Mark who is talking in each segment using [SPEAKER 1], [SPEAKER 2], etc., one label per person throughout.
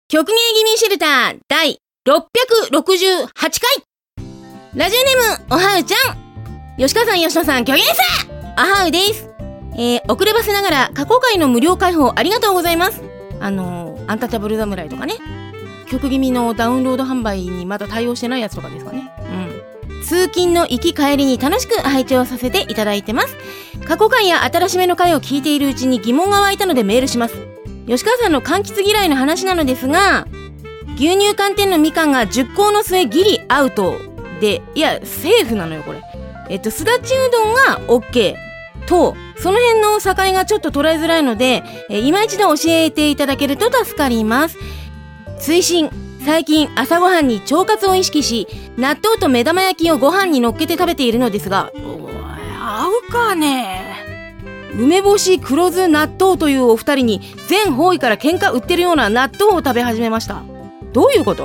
[SPEAKER 1] 曲芸気味シェルター第668回ラジオネームおはうちゃん、吉川さん、吉野さん、曲芸さん、おはうです。遅ればせながら過去回の無料開放ありがとうございます。アンタッチャブル侍とかね、曲気味のダウンロード販売にまだ対応してないやつとかですかね。通勤の行き帰りに楽しく拝聴させていただいてます。過去回や新しめの回を聞いているうちに疑問が湧いたのでメールします。吉川さんの柑橘嫌いの話なのですが、牛乳寒天のみかんが10校の末ギリアウトで、いやセーフなのよこれ。すだちうどんが OK と、その辺の境がちょっと捉えづらいので、今一度教えていただけると助かります。追伸、最近朝ごはんに腸活を意識し、納豆と目玉焼きをご飯に乗っけて食べているのですが、合うかね。梅干し黒酢納豆というお二人に全方位から喧嘩売ってるような納豆を食べ始めました。どういうこと？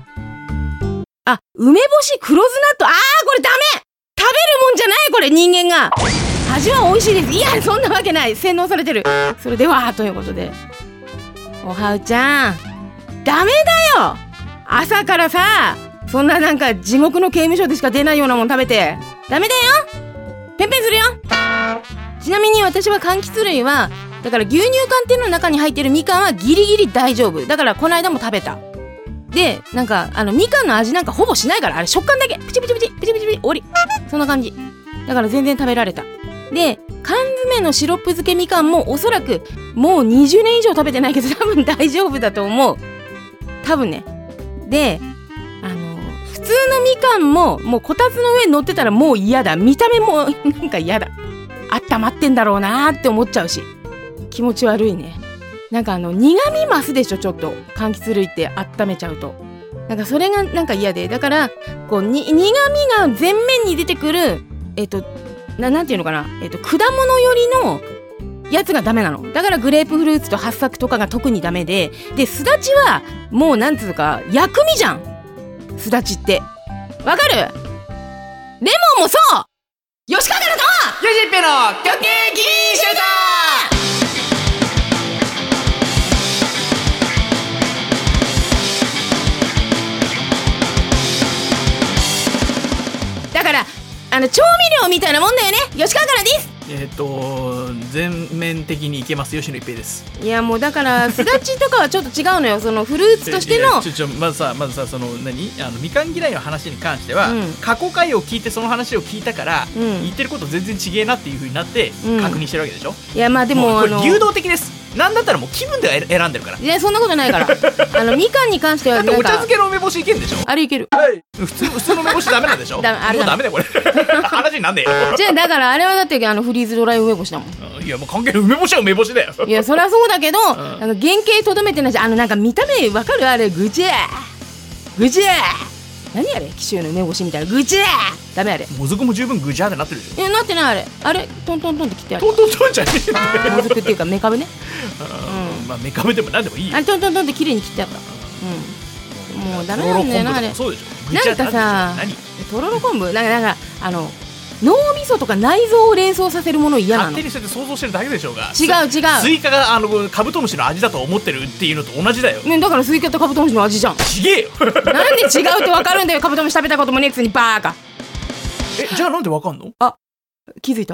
[SPEAKER 1] 梅干し黒酢納豆、これダメ、食べるもんじゃないこれ、人間が。味は美味しいです。いやそんなわけない、洗脳されてる。それではということで、おはうちゃんダメだよ、朝からさ、そんななんか地獄の刑務所でしか出ないようなもん食べてダメだよ、ペンペンするよ。ちなみに私は柑橘類は、だから牛乳寒天の中に入ってるみかんはギリギリ大丈夫だから、この間も食べた。でなんかみかんの味なんかほぼしないから、あれ食感だけプチプチプチプチプチプチ終わり、そんな感じだから全然食べられた。で缶詰のシロップ漬けみかんもおそらくもう20年以上食べてないけど多分大丈夫だと思う、多分ね。で普通のみかんももうこたつの上に乗ってたらもう嫌だ、見た目もなんか嫌だ、温まってんだろうなーって思っちゃうし、気持ち悪いね。なんか苦味増すでしょ、ちょっと柑橘類って温めちゃうと。なんかそれがなんか嫌で、だからこう苦味が前面に出てくるなんていうのかな、果物寄りのやつがダメなの。だからグレープフルーツと八朔とかが特にダメで、すだちはもうなんつうか薬味じゃん、すだちってわかる？レモンもそう。吉川からと
[SPEAKER 2] ヨジッペの曲芸気味シェルタ
[SPEAKER 1] ーだから調味料みたいなもんだよね。吉川からです。
[SPEAKER 2] 全面的にいけます。吉野一平です。
[SPEAKER 1] いやもうだからすだちとかはちょっと違うのよそのフルーツとしての
[SPEAKER 2] まずさそのみかん嫌いの話に関しては、過去回を聞いてその話を聞いたから、言ってること全然違えなっていう風になって確認してるわけでしょ。
[SPEAKER 1] いやまあでも
[SPEAKER 2] これ流動的です。なんだったらもう気分で選んでるから。
[SPEAKER 1] いやそんなことないからみかんに関しては
[SPEAKER 2] だってお茶漬けの梅干しいけんでしょ。
[SPEAKER 1] あれいける、
[SPEAKER 2] 普通の梅干しダメなんでしょ。もうダメだよこれ話になんねえよ。
[SPEAKER 1] じゃあだからあれはだってフリーズドライ梅干しだもん。
[SPEAKER 2] いやもう関係ない、梅干しは梅干しだよ。
[SPEAKER 1] いやそりゃそうだけど、原型とどめてないし、なんか見た目わかる？あれぐちゃ何あれ、紀州の梅干しみたいなぐちゃダメあれ。
[SPEAKER 2] もずくも十分ぐちゃってなってるでしょ。
[SPEAKER 1] いやなってないあれトントントンって切ってある。
[SPEAKER 2] トントントンじゃねえ
[SPEAKER 1] もずくっていうかめかぶね。
[SPEAKER 2] まあめかぶでもなんでもいいよ。
[SPEAKER 1] トントントンって綺麗に切ってあった。もうダメなんだよなあれ。
[SPEAKER 2] そうでしょ。
[SPEAKER 1] なんかさ、とろろ昆布なんか脳みそとか内臓を連想させるもの嫌なの。
[SPEAKER 2] 勝手にそれで想像してるだけでしょうが。
[SPEAKER 1] 違う
[SPEAKER 2] スイカがカブトムシの味だと思ってるっていうのと同じだよ。
[SPEAKER 1] ね、だからスイカとカブトムシの味じゃん。
[SPEAKER 2] ちげえよ
[SPEAKER 1] なんで違うってわかるんだよ。カブトムシ食べたこともねえくせにバーカ。
[SPEAKER 2] じゃあなんでわかんの？
[SPEAKER 1] 気づいた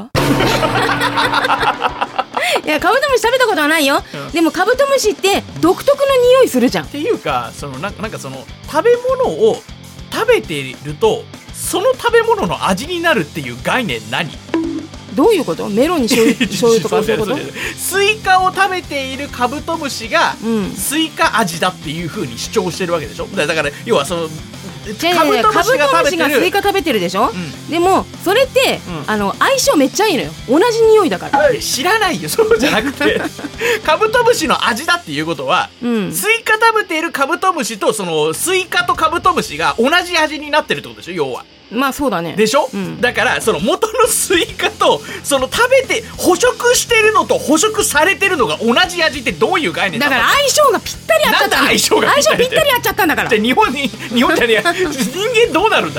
[SPEAKER 1] いやカブトムシ食べたことはないよ、でもカブトムシって独特の匂いするじゃん。
[SPEAKER 2] っていうかなんかその食べ物を食べているとその食べ物の味になるっていう概念何？
[SPEAKER 1] どういうこと？メロンに醤油とかそういうこと？
[SPEAKER 2] スイカを食べているカブトムシが、スイカ味だっていう風に主張してるわけでしょ。だから要はそのカブトムシがスイカ食べてるでしょ、でもそれって、相性めっちゃいいのよ。同じ匂いだから。 知らないよ、そうじゃなくてカブトムシの味だっていうことは、スイカ食べているカブトムシとそのスイカとカブトムシが同じ味になってるってことでしょ、要は。
[SPEAKER 1] まあそうだね。
[SPEAKER 2] でしょ、だからその元のスイカとその食べて捕食してるのと捕食されてるのが同じ味ってどういう概念
[SPEAKER 1] だから相性がぴったり合っちゃった。
[SPEAKER 2] 相性ぴったり
[SPEAKER 1] 合っちゃったんだから。
[SPEAKER 2] じゃあ日本じゃねえや人間どうなるんだよ。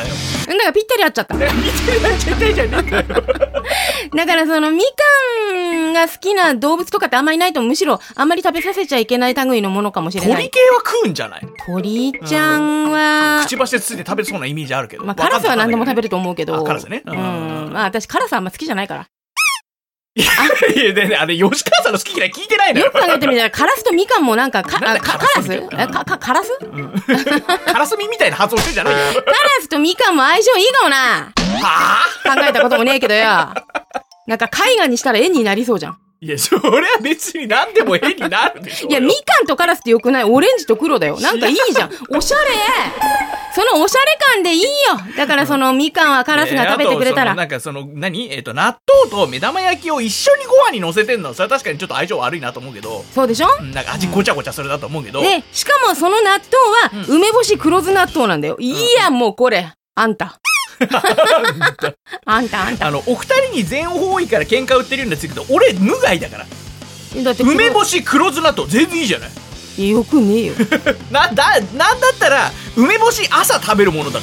[SPEAKER 1] からぴったり合っちゃった。ぴったり合っちゃったじゃねえかよ。だからそのみかんが好きな動物とかってあんまりないと、むしろあんまり食べさせちゃいけない類のものかもしれない。
[SPEAKER 2] 鳥系は食うんじゃない？
[SPEAKER 1] 鳥ちゃんは、
[SPEAKER 2] くちばしでついて食べそうなイメージあるけど。
[SPEAKER 1] まあカラスは何でも食べると思うけど。
[SPEAKER 2] カラスね。
[SPEAKER 1] まあ私カラスあんま好きじゃないから。
[SPEAKER 2] いや、ね、あれ、吉川さんの好き嫌い聞いてないのよ。
[SPEAKER 1] よく考えてみたら、カラスとみかんもなんか、カラスカラス
[SPEAKER 2] カラスミみたいな発音してんじゃないよ。
[SPEAKER 1] カラスとみかんも相性いいかもな。
[SPEAKER 2] はぁ？
[SPEAKER 1] 考えたこともねえけどよ。なんか絵画にしたら絵になりそうじゃん。
[SPEAKER 2] いや、それは別に何でも絵になるでしょ。
[SPEAKER 1] いや、みかんとカラスってよくない？オレンジと黒だよ。なんかいいじゃん。おしゃれ。そのおしゃれ感でいいよ。だからそのみかんはカラスが食べてくれたら。
[SPEAKER 2] なんかその、納豆と目玉焼きを一緒にご飯に乗せてんの。それは確かにちょっと相性悪いなと思うけど。
[SPEAKER 1] そうでしょ？
[SPEAKER 2] なんか味ごちゃごちゃするなと思うけど。
[SPEAKER 1] で、しかもその納豆は梅干し黒酢納豆なんだよ。いいやん、もうこれ。あんた。あんた。
[SPEAKER 2] お二人に全方位から喧嘩売ってるんですけど、俺無害だから。
[SPEAKER 1] だって
[SPEAKER 2] 梅干し黒酢納豆全然いいじゃない。
[SPEAKER 1] よくねえよ。
[SPEAKER 2] なんだったら梅干し朝食べるものだから。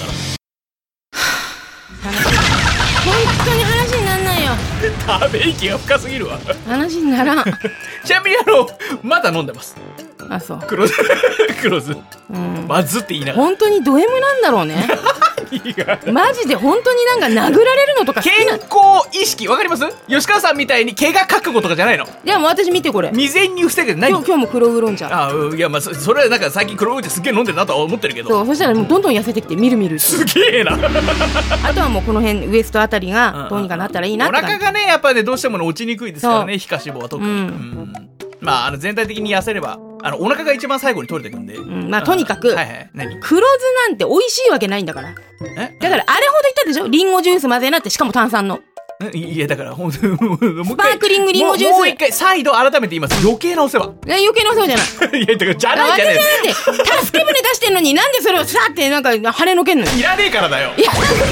[SPEAKER 1] 本当に話になんないよ。
[SPEAKER 2] 食べ息が深すぎるわ。
[SPEAKER 1] 話にならん。
[SPEAKER 2] ちなみにまだ飲んでます。
[SPEAKER 1] あ、そう。
[SPEAKER 2] 黒酢。まずって言いながら。
[SPEAKER 1] 本当にド M なんだろうね。マジで本当になんか殴られるのとか好きな。
[SPEAKER 2] 健康意識わかります？吉川さんみたいに怪我覚悟とかじゃないの。
[SPEAKER 1] いやもう私見てこれ。
[SPEAKER 2] 未然に防げてない。
[SPEAKER 1] 今日も黒ウーロン茶。
[SPEAKER 2] いやまあそれはなんか最近黒ウーロン茶すげえ飲んでるなとは思ってるけど。
[SPEAKER 1] そう、そしたらもうどんどん痩せてきてみるみる。
[SPEAKER 2] すげえな。
[SPEAKER 1] あとはもうこの辺ウエストあたりがどうにかなったらいいなって。
[SPEAKER 2] お腹がねやっぱねどうしても落ちにくいですからね、皮下脂肪は特に。まあ全体的に痩せればお腹が一番最後に取れてくんで。
[SPEAKER 1] まあとにかく黒酢なんて美味しいわけないんだから。だからあれほど言ったでしょ。リンゴジュース混ぜなって、しかも炭酸の。
[SPEAKER 2] いやだから本当
[SPEAKER 1] にスパークリングリンゴジュース。
[SPEAKER 2] もう一回再度改めて言います。余計なお世話。
[SPEAKER 1] 余計なお世話じゃない。いやだから
[SPEAKER 2] じゃないじゃない。
[SPEAKER 1] 私だって助け舟出してんのになんでそれをさってなんか跳ねのけんのよ。
[SPEAKER 2] いらねえからだよ。
[SPEAKER 1] いや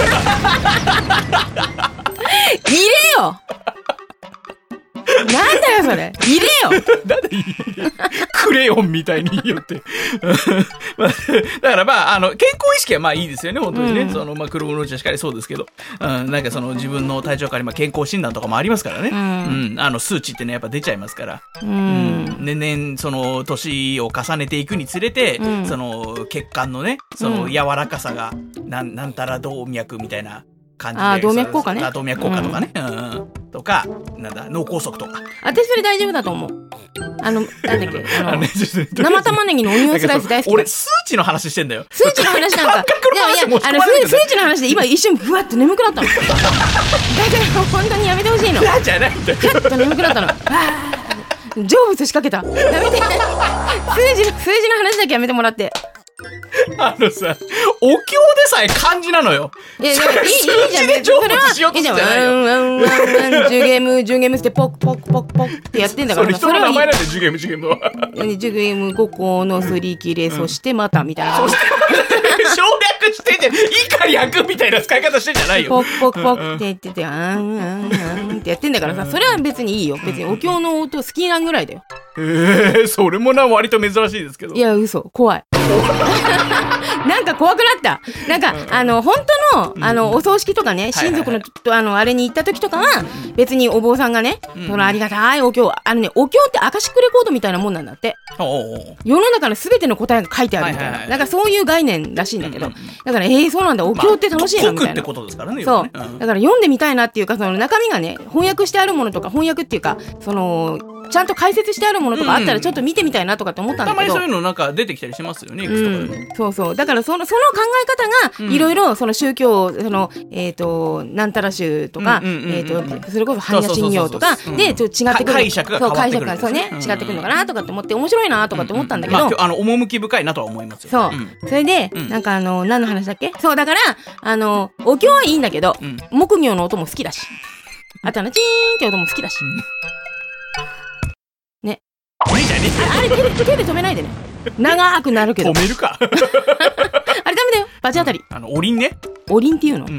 [SPEAKER 1] 入れよ。なんだよそれ。入れよ。
[SPEAKER 2] なんでクレヨンみたいに言って。だからまあ健康意識はまあいいですよね本当にね。そのまあ黒ウーロン茶しかりそうですけど、なんかその自分の体調管理、健康診断とかもありますからね。数値ってねやっぱ出ちゃいますから。年々その年を重ねていくにつれて、その血管のねその柔らかさがなんたら動脈みたいな感じで。
[SPEAKER 1] 動脈硬化ね。
[SPEAKER 2] 動脈硬化とかね。とかなんだ脳梗塞とか。
[SPEAKER 1] 私それ大丈夫だと思う。なんだっけ生玉ねぎのオニオンスライス大好き。
[SPEAKER 2] 俺数値の話してんだよ。
[SPEAKER 1] 数値の話なんか。数値の話で今一瞬ふわっと眠くなったの。だから本当にやめてほしいの。
[SPEAKER 2] じゃないんだよ。
[SPEAKER 1] ふわっと眠くなったの。成仏仕掛けた。やめて。数字の話だけやめてもらって。
[SPEAKER 2] さ、お経でさえ漢字なのよ。
[SPEAKER 1] いや、いいじゃん。
[SPEAKER 2] で成仏しようとしてないよ。
[SPEAKER 1] ジュゲムってポクポクポクポクってやってんだから。
[SPEAKER 2] それ人の名前なんでジュゲムは。
[SPEAKER 1] ジュゲム5個のすり切れ、そしてまたみたいな。
[SPEAKER 2] そして省略してんじゃん。以下略みたいな使い方してんじゃないよ。
[SPEAKER 1] ポクポクポクって言ってて、ってやってんだからさ、それは別にいいよ。別にお経の音好きなぐらいだよ。
[SPEAKER 2] それも割と珍しいですけど。
[SPEAKER 1] いや、嘘。怖い。なんか怖くなった。なんか、本当の、お葬式とかね、親族の、あれに行った時とかは、別にお坊さんがね、そのありがたいお経、お経ってアカシックレコードみたいなもんなんだって。世の中のすべての答えが書いてあるみたいな。なんかそういう概念らしいんだけど。だから、そうなんだ、お経って楽しいな、みたいな。
[SPEAKER 2] ってことですからね。
[SPEAKER 1] そう。だから読んでみたいなっていうか、その中身がね、翻訳してあるものとか、翻訳っていうか、ちゃんと解説してあるものとかあったらちょっと見てみたいなとかって思ったんだけど、
[SPEAKER 2] たまにそういうのなんか出てきたりしますよね、X とかでも。
[SPEAKER 1] そうそう。だからその考え方がいろいろその宗教、なんたら宗とか、それこそ般若心経とかでちょっと違ってくる。
[SPEAKER 2] 解釈が変わってくる。
[SPEAKER 1] そうね、違ってくるのかなとかって思って面白いなとかって思ったんだけど、
[SPEAKER 2] 趣深いなとは思いますよ。
[SPEAKER 1] そう。それでなんか何の話だっけ？そうだからお経はいいんだけど、木魚の音も好きだし、あとチーンって音も好きだし。ね。あれ手で止めないでね。長くなるけど。
[SPEAKER 2] 止めるか。
[SPEAKER 1] あれダメだよ。バチ当たり。
[SPEAKER 2] おりんね。
[SPEAKER 1] おりんっていうの？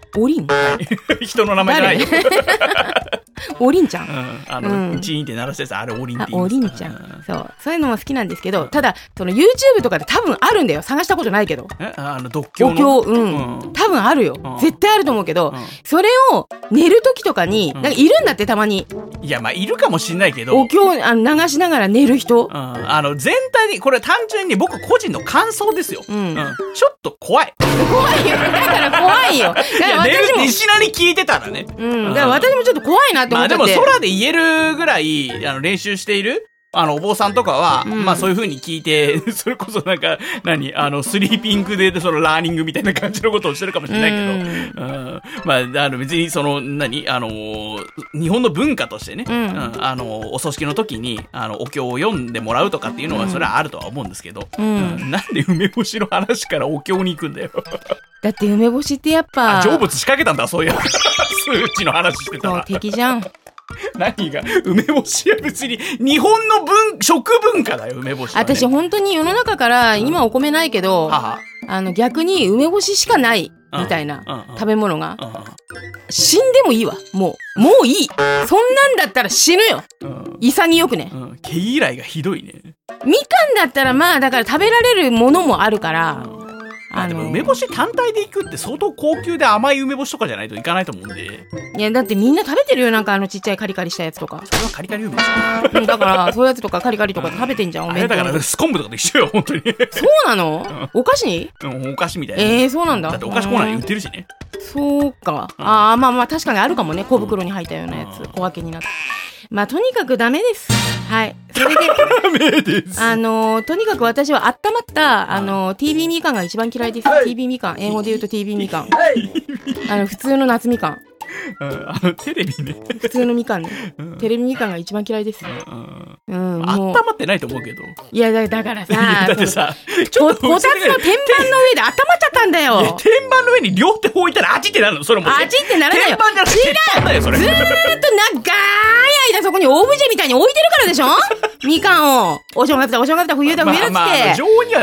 [SPEAKER 1] おりん
[SPEAKER 2] 人の名前じゃないよ。
[SPEAKER 1] おりんちゃん、
[SPEAKER 2] チーンって鳴らしたやつ、あれおりんって言
[SPEAKER 1] います。おりんちゃん、そういうのも好きなんですけど、ただその YouTube とかで多分あるんだよ。探したことないけど。
[SPEAKER 2] 独協の
[SPEAKER 1] お経、多分あるよ、絶対あると思うけど、それを寝る時とかになんかいるんだって、たまに。
[SPEAKER 2] いや、まあいるかもしんないけど、
[SPEAKER 1] お経流しながら寝る人、
[SPEAKER 2] 全体にこれ単純に僕個人の感想ですよ。ちょっと怖い
[SPEAKER 1] よ。だから怖いよ。だから私も
[SPEAKER 2] 西成聞いてたらね、
[SPEAKER 1] だから私もちょっと怖いなって思ってて。
[SPEAKER 2] まあでも空で言えるぐらい練習しているお坊さんとかは、まあそういう風に聞いて、それこそなんか、スリーピングでそのラーニングみたいな感じのことをしてるかもしれないけど、まあ別にその、日本の文化としてね、お葬式の時に、お経を読んでもらうとかっていうのは、それはあるとは思うんですけど、なんで梅干しの話からお経に行くんだよ。
[SPEAKER 1] だって梅干しってやっぱ。
[SPEAKER 2] 成仏仕掛けたんだ、そういう数値の話してたら。
[SPEAKER 1] そう、敵じゃん。
[SPEAKER 2] 何が梅干しは別に日本の食文化だよ、梅干しは、ね。
[SPEAKER 1] 私本当に世の中から今お米ないけど、逆に梅干ししかないみたいな食べ物が、死んでもいいわ。もういい。そんなんだったら死ぬよ。潔くね。
[SPEAKER 2] 毛嫌いがひどいね。
[SPEAKER 1] みかんだったらまあだから食べられるものもあるから。
[SPEAKER 2] でも梅干し単体でいくって相当高級で甘い梅干しとかじゃないといかないと思うんで。
[SPEAKER 1] いやだってみんな食べてるよ、なんかちっちゃいカリカリしたやつとか。
[SPEAKER 2] それはカリカリ梅干し
[SPEAKER 1] だからそういうやつとかカリカリとか食べてんじゃん、お弁当に。
[SPEAKER 2] だからスコンブとかと一緒よ、本当に。
[SPEAKER 1] そうなの？お菓子？
[SPEAKER 2] お菓子みたいな。
[SPEAKER 1] そうなんだ。
[SPEAKER 2] だってお菓子コーナーに売ってるしね。
[SPEAKER 1] そうか。まあ確かにあるかもね。小袋に入ったようなやつ、小分けになって。まあとにかくダメです。はい。それで
[SPEAKER 2] ダメです。
[SPEAKER 1] とにかく私は温まったTB みかんが一番嫌いです。TB みかん、英語で言うと TB みかん。普通の夏みかん。
[SPEAKER 2] テレビね。
[SPEAKER 1] 普通のみかんね。テレビみかんが一番嫌いです。
[SPEAKER 2] 温まってないと思うけど。
[SPEAKER 1] いやだからさ、
[SPEAKER 2] だってさ、
[SPEAKER 1] こたつの天板の上で温まっちゃったんだよ。
[SPEAKER 2] 天板の上に両手置いたらあちってなるの？それも
[SPEAKER 1] あちってならないよ。
[SPEAKER 2] 違う。ずーっと
[SPEAKER 1] 長い間そこにオブジェみたいに置いてるからでしょ。みかんをお正月だ冬だっつって、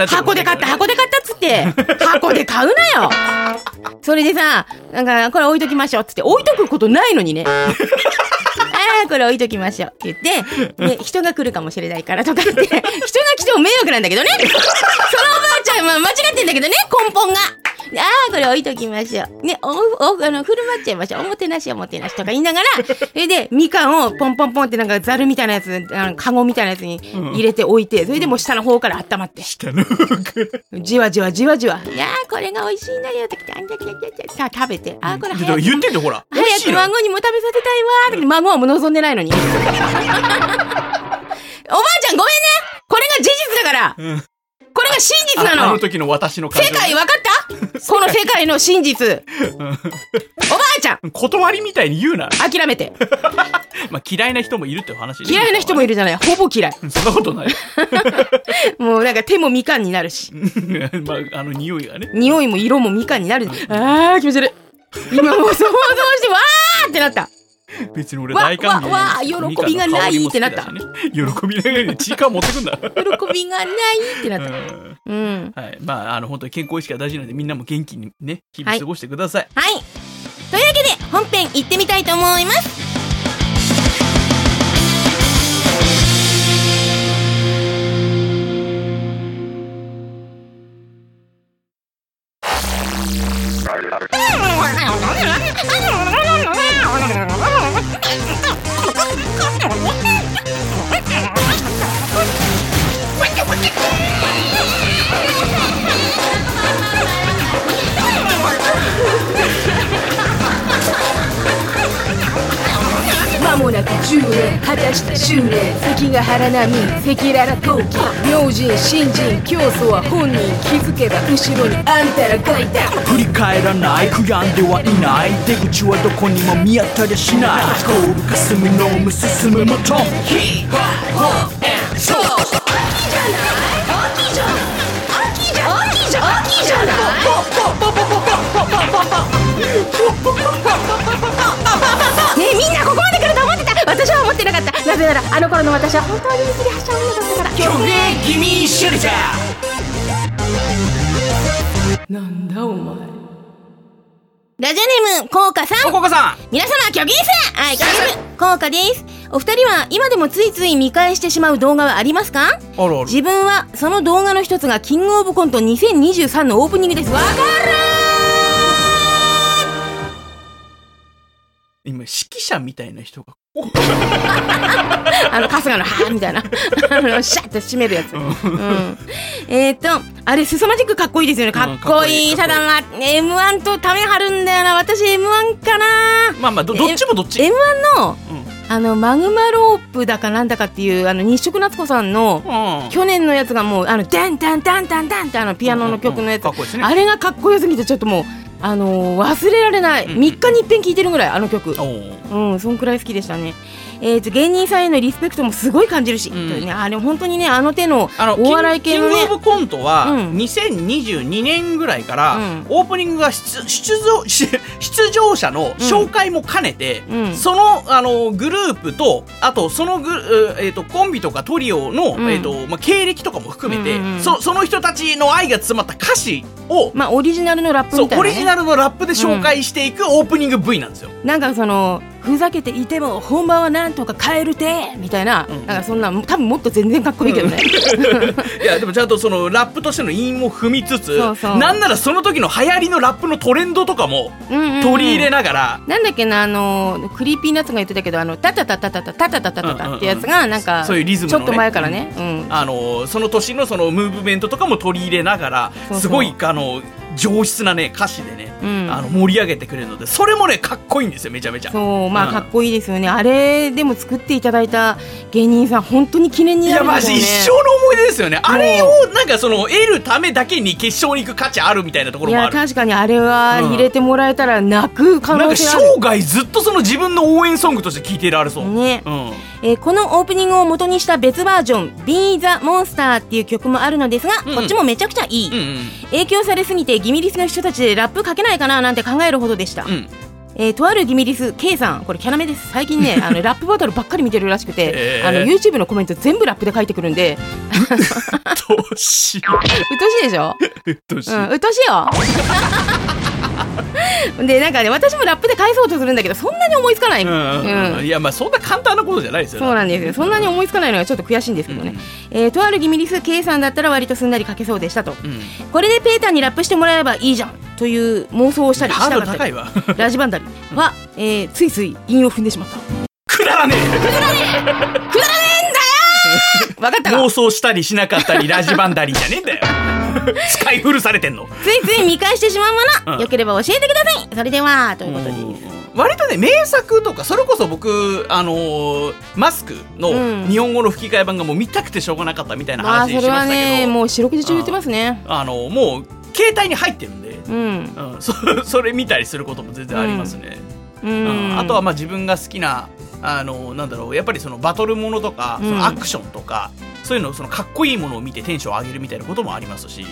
[SPEAKER 1] 箱で買ったっつって箱で買うなよ。それでさ、なんかこれ置いときましょうっつって置いとくことないのにね。これ置いときましょうって言って、ね、人が来るかもしれないからとかって、人が来ても迷惑なんだけどね。そのおばあちゃんは間違ってんだけどね、根本が。これ置いときましょう。ね、振る舞っちゃいましょう。おもてなしとか言いながら、それで、みかんをポンポンポンってなんかザルみたいなやつ、カゴみたいなやつに入れて置いて、それでもう下の方から温まって。
[SPEAKER 2] 下の方から。
[SPEAKER 1] じわじわ。これが美味しいんだよってさあ食べて。これ早く。
[SPEAKER 2] 言ってんだよ、ほら。
[SPEAKER 1] 早く孫にも食べさせたいわーって、孫はもう望んでないのに。おばあちゃんごめんね。これが事実だから。これが真実なの。
[SPEAKER 2] あの時の私の感情。
[SPEAKER 1] 世界分かった？この世界の真実。おばあちゃん。
[SPEAKER 2] 断りみたいに言うな。
[SPEAKER 1] 諦めて。
[SPEAKER 2] まあ嫌いな人もいるって話。
[SPEAKER 1] 嫌いな人もいるじゃない。ほぼ嫌い。
[SPEAKER 2] そんなことない。
[SPEAKER 1] もうなんか手もみかんになるし。
[SPEAKER 2] まあ匂いがね。
[SPEAKER 1] 匂いも色もみかんになる。気持ち悪い。今もう想像してわーってなった。
[SPEAKER 2] 別に俺大歓迎。
[SPEAKER 1] 喜びがないってなった。
[SPEAKER 2] 喜びがないちいかわ持ってくんだ。
[SPEAKER 1] 喜びがないってなった。
[SPEAKER 2] はい。まあ本当に健康意識が大事なので、みんなも元気にね、日々過ごしてください。
[SPEAKER 1] はい。というわけで本編行ってみたいと思います。間もなく10年果たした執念、関ヶ原並み赤裸々闘技、明神新人教祖は本人、気づけば後ろにあんたらがいた。
[SPEAKER 3] 振り返らない悔やんではいない、出口はどこにも見当たりしない、ゴール霞む飲む進むもとんヒップホップエンソー。秋じゃない秋じゃない秋じゃない秋じゃない
[SPEAKER 1] ねえみんなここまで来ると思ってた。私は思ってなかった。なぜならあの頃の私は本当に見切り発車女だったから。
[SPEAKER 3] 虚礼気味シェルター。
[SPEAKER 1] なんだお前。 ラジオネームコウカさん。
[SPEAKER 2] コウカさん、
[SPEAKER 1] 皆様キョギース。はい、キョギースコウカです。お二人は今でもついつい見返してしまう動画はありますか？
[SPEAKER 2] あるある。
[SPEAKER 1] 自分はその動画の一つがキングオブコント2023のオープニングです。わかる
[SPEAKER 2] ー。今指揮者みたいな人が
[SPEAKER 1] 春日のはーみたいなシャッと締めるやつ、あれ凄まじくかっこいいですよね。かっこいい。ただまあ M1 とためはるんだよな。私 M1 かな。
[SPEAKER 2] まあまあ どっちもどっち。
[SPEAKER 1] M1 の、マグマロープだかなんだかっていう日食夏子さんの、去年のやつがもうダンダンダンダンダンってピアノの曲のやつ、あれがかっこよすぎてちょっともう忘れられない。3日に一遍聴いてるぐらい、あの曲。そんくらい好きでしたね。芸人さんへのリスペクトもすごい感じるし、あれ本当にね、あの手のお笑い系のね、
[SPEAKER 2] キングオブコントは2022年ぐらいからオープニングが出場者の紹介も兼ねて、そのグループと、あとそのコンビとかトリオの経歴とかも含めて、その人たちの愛が詰まった歌詞を、
[SPEAKER 1] オリジナルのラップみたいな、
[SPEAKER 2] オリジナルのラップで紹介していくオープニング V なんですよ。
[SPEAKER 1] なんかふざけていても本番はなんとか変えるてみたいな、なんかそんな多分もっと全然かっこいいけどね。
[SPEAKER 2] いやでもちゃんとそのラップとしての韻も踏みつつ、なんならその時の流行りのラップのトレンドとかも取り入れながら、
[SPEAKER 1] なんだっけな、クリーピーナッツが言ってたけど、タタタタタタタタタタタってやつがなんか
[SPEAKER 2] そういうリズムのね、
[SPEAKER 1] ちょっと前からね、
[SPEAKER 2] その年のそのムーブメントとかも取り入れながら、すごい上質なね歌詞でね、盛り上げてくれるので、それもねかっこいいんですよ、めちゃめちゃ。
[SPEAKER 1] そう、まあかっこいいですよね。あれでも作っていただいた芸人さん本当に記念になるんですよね。
[SPEAKER 2] いやマジ一生の思い出ですよね。あれをなんか得るためだけに決勝に行く価値あるみたいなところもある。
[SPEAKER 1] いや確かにあれは入れてもらえたら泣く可能性ある。
[SPEAKER 2] なんか生涯ずっとその自分の応援ソングとして聴いていられそうね。
[SPEAKER 1] このオープニングを元にした別バージョン Be the Monster っていう曲もあるのですが、こっちもめちゃくちゃいい。影響されすぎてギミリスの人たちでラップかけないかななんて考えるほどでした。とあるギミリス K さん、これキャラメです。最近ねラップバトルばっかり見てるらしくて、YouTube のコメント全部ラップで書いてくるんで
[SPEAKER 2] うっとうしい。
[SPEAKER 1] うっとしいでしょ。
[SPEAKER 2] うっとしい、
[SPEAKER 1] うっとしいよ。でなんかね、私もラップで返そうとするんだけど、そんなに思いつかない。
[SPEAKER 2] いやまあそんな簡単なことじゃないですよ。
[SPEAKER 1] そうなんですよ。そんなに思いつかないのがちょっと悔しいんですけどね。とあるギミリス K さんだったら割とすんなり書けそうでしたと。これでペーターにラップしてもらえばいいじゃんという妄想をしたりしたかったり、ラジバンダリは、ついつい韻を踏んでしまった。
[SPEAKER 2] くだらねえ
[SPEAKER 1] んだよ。分かったか。
[SPEAKER 2] 妄想したりしなかったりラジバンダリじゃねえんだよ。使い古されてんの。
[SPEAKER 1] ついつい見返してしまうもの、よければ教えてください。それではということです。
[SPEAKER 2] 割とね名作とか、それこそ僕マスクの日本語の吹き替え版がもう見たくてしょうがなかったみたいな話しましたけど、
[SPEAKER 1] それはねもう四六時中言ってますね。
[SPEAKER 2] もう携帯に入ってるんで、それ見たりすることも全然ありますね。あとはまあ自分が好きななんだろう、やっぱりそのバトルものとか、そのアクションとか、そういうの、そのかっこいいものを見てテンションを上げるみたいなこともありますし、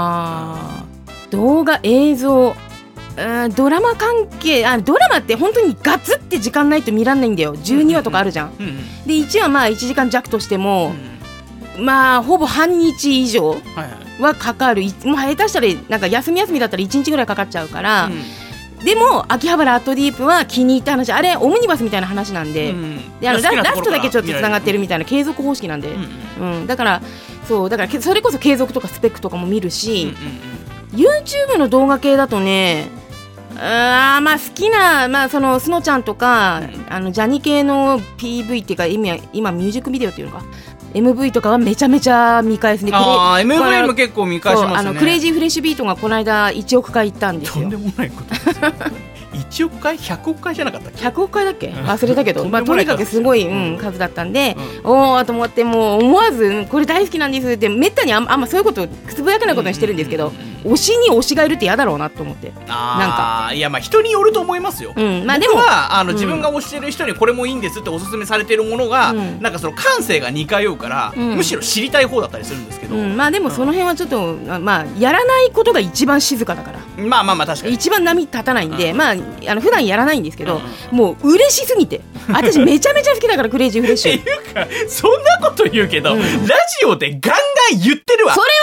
[SPEAKER 1] 動画映像、ドラマ関係、ドラマって本当にガツって時間ないと見らんないんだよ。12話とかあるじゃん。で1話まあ1時間弱としても、まあほぼ半日以上はかかる。もう下手したらなんか休みだったら1日ぐらいかかっちゃうから、でも秋葉原アットディープは気に入った話、あれオムニバスみたいな話なんで、ラストだけちょっとつながってるみたいな継続方式なんで、だからそれこそ継続とかスペックとかも見るし、YouTube の動画系だとね、まあ好きな、そのスノちゃんとか、ジャニ系の PV っていうか今ミュージックビデオっていうのか MV とかはめちゃめちゃ見返すね。
[SPEAKER 2] MV も結構見返しますね。
[SPEAKER 1] クレイジーフレッシュビートがこの間1億回行ったんですよ。
[SPEAKER 2] とんでもないことですよ。1億回100億回じゃなかったっけ。
[SPEAKER 1] 100億回だっけ忘れたけど、とにかくすごい、数だったんで、おーと思って、もう思わずこれ大好きなんですって、めったにあんまそういうことつぶやけないことにしてるんですけど、推しに推しがいるって嫌だろうなと思って。なんか
[SPEAKER 2] いやまあ人によると思いますよ。僕は自分が推してる人にこれもいいんですっておすすめされてるものが、なんかその感性が似通うから、むしろ知りたい方だったりするんですけど、
[SPEAKER 1] まあでもその辺はちょっとやらないことが一番静かだから、
[SPEAKER 2] まあ確かに
[SPEAKER 1] 一番波立たないんで、普段やらないんですけど、もう嬉しすぎて、私めちゃめちゃ好きだからクレイジーフレッシュ。
[SPEAKER 2] っていうかそんなこと言うけど、ラジオでガンガン言ってるわ。
[SPEAKER 1] それは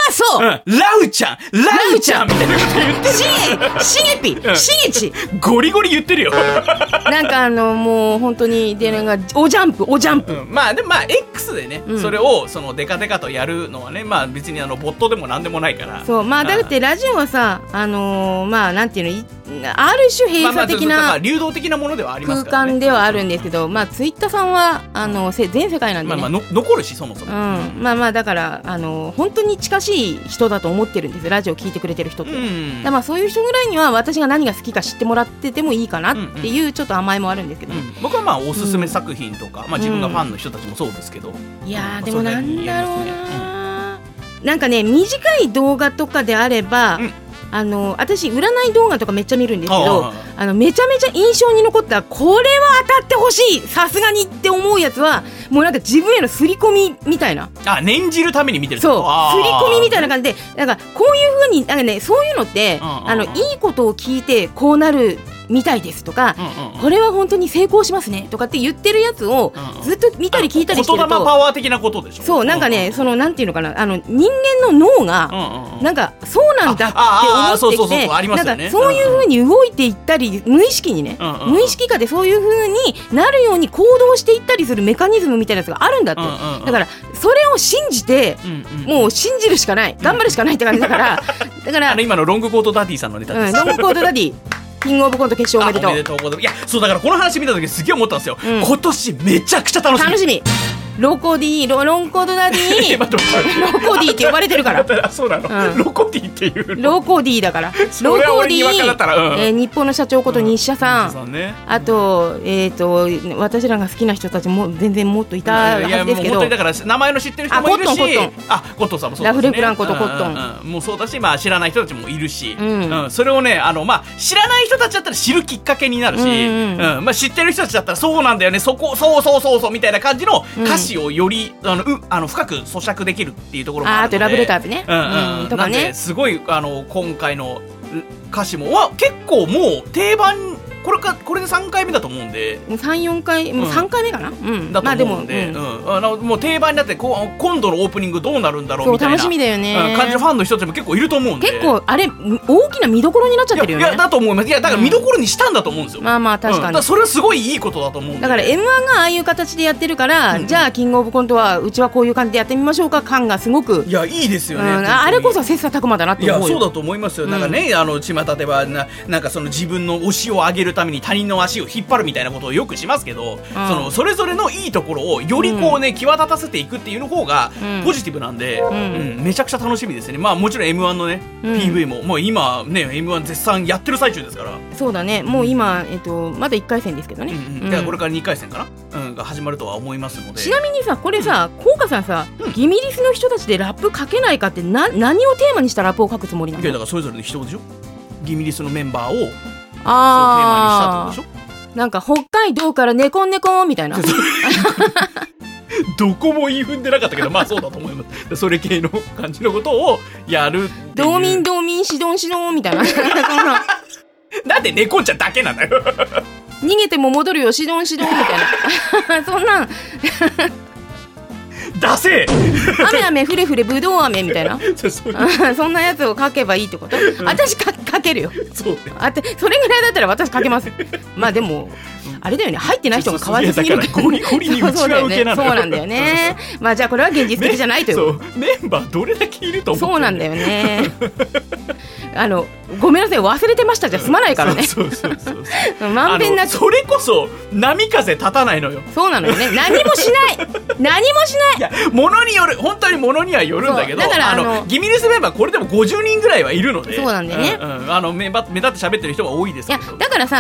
[SPEAKER 1] そう、
[SPEAKER 2] ラウちゃんみたいなこと言ってる。
[SPEAKER 1] しげぴ、しげち
[SPEAKER 2] ゴリゴリ言ってるよ。
[SPEAKER 1] なんかもう本当にでなんかおジャンプ、
[SPEAKER 2] まあでもX でね、それをそのデカデカとやるのはね、まあ別にボットでもなんでもないから。
[SPEAKER 1] そう、まあだってラジオはさ、まあなんていうの、ある種閉鎖的な
[SPEAKER 2] 流動的なものではありますからね。
[SPEAKER 1] 空間ではあるんですけど、まあツイッターさんは全世界なんでね。
[SPEAKER 2] 残るしそもそも。
[SPEAKER 1] まあだから本当に近しい人だと思ってるんですよ、ラジオ聞いてくれてる人って。だまあそういう人ぐらいには私が何が好きか知ってもらっててもいいかなっていうちょっと甘えもあるんですけど、
[SPEAKER 2] 僕はまあおすすめ作品とか、自分がファンの人たちもそうですけど、
[SPEAKER 1] いやでもなんだろうな、なんかね、短い動画とかであれば、私占い動画とかめっちゃ見るんですけど、めちゃめちゃ印象に残ったこれは当たってほしい、さすがにって思うやつはもうなんか自分への刷り込みみたいな、
[SPEAKER 2] 念じるために見てる。
[SPEAKER 1] そう、刷り込みみたいな感じで、なんかこういう風になんかね、そういうのっていいことを聞いてこうなるみたいですとか、これは本当に成功しますねとかって言ってるやつをずっと見たり聞いたりしてると、
[SPEAKER 2] 言霊パワー的なことでしょ。
[SPEAKER 1] そう、なんかね、そのなんていうのかな、人間の脳がなんかそうなんだって思ってきて、なんかそういう風に動いていったり、無意識にね、無意識下でそういう風になるように行動していったりするメカニズムみたいなやつがあるんだって。だからそれを信じて、もう信じるしかない、頑張るしかないって感じだから、だから
[SPEAKER 2] 今のロングコートダディさんのネタです。
[SPEAKER 1] ロングコートダディキングオブコント決勝おめでとう。
[SPEAKER 2] おめでとうございます。いや、そうだからこの話見た時すげえ思ったんですよ。今年めちゃくちゃ楽しみ。ロンコードダディにロコディって呼ばれてるから。 そうなの、ロコディっていう
[SPEAKER 1] ロコディだから。ロコディ、日本の社長こと日社さん、あと私らが好きな人たちも全然もっといたはずですけど、
[SPEAKER 2] だから名前の知ってる人もいるし、コットンさんもそうですね。
[SPEAKER 1] ラフレクランことコットン
[SPEAKER 2] もそうだし、知らない人たちもいるし、それをね、知らない人たちだったら知るきっかけになるし、知ってる人たちだったらそうなんだよね、そうみたいな感じの歌詞をより深く咀嚼できるっていうところもあるので、
[SPEAKER 1] あとラブレターズね、とかね。
[SPEAKER 2] なんですごい今回の歌詞も結構もう定番、これで3回目だと思うんで、
[SPEAKER 1] 3、4回、もう3回目かな、
[SPEAKER 2] だと思うんで、もう定番になって、今度のオープニングどうなるんだろうみたいな、
[SPEAKER 1] 楽しみだよね、
[SPEAKER 2] 感じのファンの人たちも結構いると思うんで、
[SPEAKER 1] 結構あれ大きな見どころになっちゃってるよね。
[SPEAKER 2] いやだと思います。いやだから見どころにしたんだと思うんですよ。
[SPEAKER 1] まあ確かに、
[SPEAKER 2] それはすごいいいことだと思うんで、
[SPEAKER 1] だから M1 がああいう形でやってるから、じゃあキングオブコントはうちはこういう感じでやってみましょうか感がすごく、
[SPEAKER 2] いやいいですよね、
[SPEAKER 1] あれこそ切磋琢磨だなって思うよ。
[SPEAKER 2] いやそうだと思いますよ。なんかね、巷ではなんかその自分の推しを上げるために他人の足を引っ張るみたいなことをよくしますけど、それぞれのいいところをよりこうね、際立たせていくっていうの方がポジティブなんで、めちゃくちゃ楽しみですね。もちろん M1 のね、PV ももう今ね M1 絶賛やってる最中ですから。そうだね、もう今まだ1回戦ですけどね、これから2回戦かな、が始まるとは思いますので。
[SPEAKER 1] ちなみにさ、これさ、コウカさんさ、ギミリスの人たちでラップ書けないかって何をテーマにしたラップを書くつもりなの？
[SPEAKER 2] いやだからそれぞれの人でしょ。ギミリスのメンバーをテーマにしたってことでしょ。
[SPEAKER 1] なんか北海道からネコンネコンみたいな
[SPEAKER 2] どこも言い踏んでなかったけど、そうだと思います。それ系の感じのことをやるっていう。
[SPEAKER 1] 道民しどんみたいな
[SPEAKER 2] なんでネコンちゃんだけなんだよ
[SPEAKER 1] 逃げても戻るよしどんみたいなそんなん
[SPEAKER 2] ダセ
[SPEAKER 1] ー雨ふれふれぶどう飴みたいなそんなやつを書けばいいってこと？私書けるよ。そうね。それぐらいだったら私書けます。でもあれだよね、入ってない人がかわいすぎるから
[SPEAKER 2] ゴリゴリに打ちは受けなのよ。
[SPEAKER 1] そうなんだよね。じゃあこれは現実的じゃないという。
[SPEAKER 2] そうメンバーどれだけいると思ってる。
[SPEAKER 1] そうなんだよねごめんなさい忘れてましたじゃ済まないからね。
[SPEAKER 2] そう
[SPEAKER 1] まんべんなく。
[SPEAKER 2] それこそ波風立たないのよ。そうなのよね。
[SPEAKER 1] 何もしない
[SPEAKER 2] いや物による、本当に物にはよるんだけど、だからギミリスメンバーこれでも50人ぐらいはいるので。そうなんだよね。目立って喋ってる人が多いですけど。いやだからさ、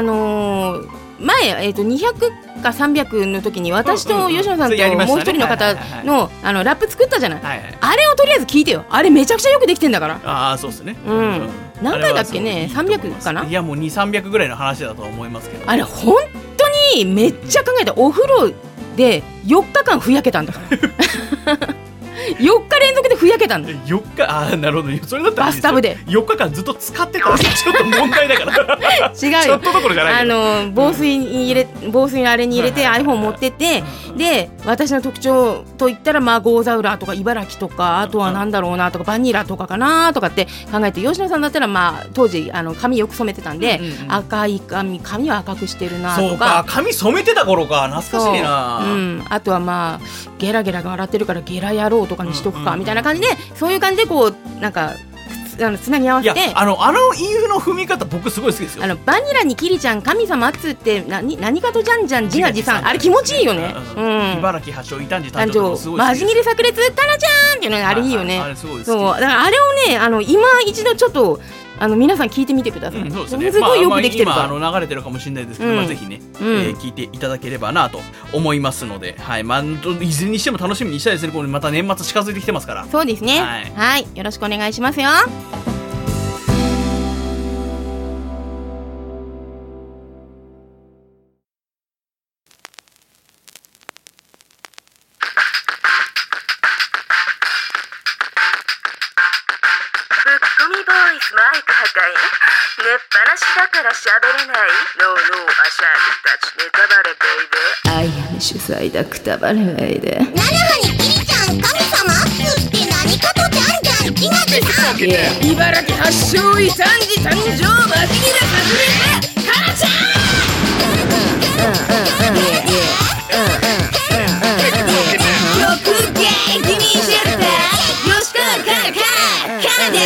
[SPEAKER 2] 前、200か300の時に私と吉野さんともう一人の方のラップ作ったじゃない、あれをとりあえず聞いてよ。あれめちゃくちゃよくできてんだから。ああそうですね、何回だっけね、300かな。いやもう2、300ぐらいの話だとは思いますけど、あれ本当にめっちゃ考えた。お風呂で4日間ふやけたんだから4日連続でふやけ
[SPEAKER 1] けたの。
[SPEAKER 2] 4日、なるほど。それだったらいいですよ。
[SPEAKER 1] バスタブで
[SPEAKER 2] 4日間ずっと使ってたらちょっと問題だから
[SPEAKER 1] 違うよ、
[SPEAKER 2] ちょっとどころじゃないよ。
[SPEAKER 1] 防水のあれに入れて iPhone 持ってって、で私の特徴といったら、まあゴーザウラーとか茨城とか、あとはなんだろうなとか、バニラとかかなとかって考えて、吉野さんだったら、まあ当時髪よく染めてたんで、赤い髪は赤くしてるなとか。
[SPEAKER 2] そうか、髪染めてた頃か、懐かしいな。
[SPEAKER 1] あとはまあゲラゲラが笑ってるからゲラ野郎とかにしとくかみたいな感じで、そういう感じでこうなんかつなぎ合わせて。
[SPEAKER 2] いや、あの韻の踏み方僕すごい好きですよ。
[SPEAKER 1] バニラにキリちゃん神様っつって何かとじゃんじゃん自画自賛、あれ気持ちいいよね。
[SPEAKER 2] 茨城発祥異端児誕生すごい
[SPEAKER 1] マジ切れ炸裂タナちゃんっていうのがあれいいよね。
[SPEAKER 2] あれすごい好き。
[SPEAKER 1] そうだからあれをね、今一度ちょっと皆さん聞いてみてください。
[SPEAKER 2] そうですね。
[SPEAKER 1] すごいよくできてるから。
[SPEAKER 2] 今流れてるかもしれないですけど、ぜひね、聞いていただければなと思いますので、はい、いずれにしても楽しみにしたいですね。これまた年末近づいてきてますから。
[SPEAKER 1] そうですね。はい、よろしくお願いしますよ。
[SPEAKER 4] マイク破壊、寝っぱなしだから喋れない。ノーノーアシャーたちネタバレベイベー。
[SPEAKER 1] アイアム主催だくたばれないで。
[SPEAKER 5] 七葉にキリちゃん神様って何かとじゃんじゃん自画自賛。
[SPEAKER 1] 茨城発祥異端児誕生マジ切れ炸裂カナちゃん。曲芸君にシェルター吉川カナで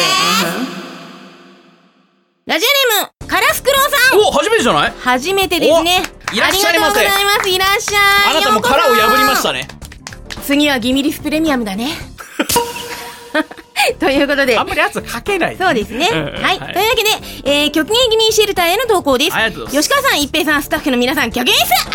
[SPEAKER 1] ラジオネームカラフクロウさん。
[SPEAKER 2] お、初めてじゃない？
[SPEAKER 1] 初めてですね。
[SPEAKER 2] いらっしゃいませ。
[SPEAKER 1] ありがとうございます。いらっしゃい。
[SPEAKER 2] あなたも殻を破りましたね。
[SPEAKER 1] 次はギミリスプレミアムだね。ということで、
[SPEAKER 2] あんまり圧かけない、
[SPEAKER 1] そうですね。はい。というわけで、極限ギミシェルターへの投稿です。
[SPEAKER 2] ありがとうございます。
[SPEAKER 1] 吉川さん、一平さん、スタッフの皆さん、極限です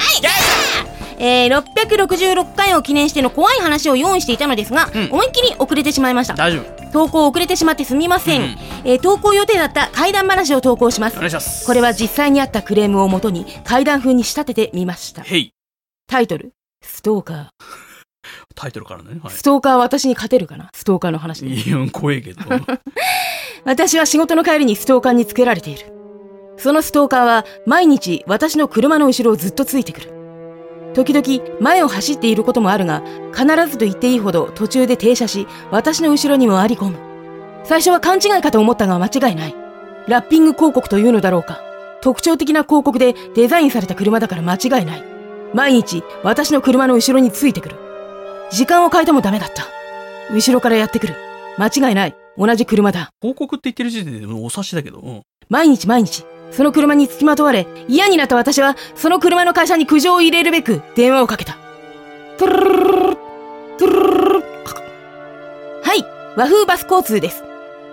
[SPEAKER 1] 。666回を記念しての怖い話を用意していたのですが、思いっきり遅れてしまいました。
[SPEAKER 2] 大丈夫。
[SPEAKER 1] 投稿遅れてしまってすみません。投稿予定だった怪談話を投稿します。
[SPEAKER 2] お願いします。
[SPEAKER 1] これは実際にあったクレームをもとに怪談風に仕立ててみました。タイトル、ストーカー。
[SPEAKER 2] タイトルからね、はい、
[SPEAKER 1] ストーカーは私に勝てるかな。ストーカーの話で。
[SPEAKER 2] いや、怖いけど。
[SPEAKER 1] 私は仕事の帰りにストーカーにつけられている。そのストーカーは毎日私の車の後ろをずっとついてくる。時々前を走っていることもあるが、必ずと言っていいほど途中で停車し、私の後ろにも回り込む。最初は勘違いかと思ったが間違いない。ラッピング広告というのだろうか。特徴的な広告でデザインされた車だから間違いない。毎日私の車の後ろについてくる。時間を変えてもダメだった。後ろからやってくる。間違いない。同じ車だ。
[SPEAKER 2] 広告って言ってる時点でもうお察しだけど、
[SPEAKER 1] 毎日その車に付きまとわれ、嫌になった私はその車の会社に苦情を入れるべく電話をかけた。トゥルルルルルトゥルルルル。はい、和風バス交通です。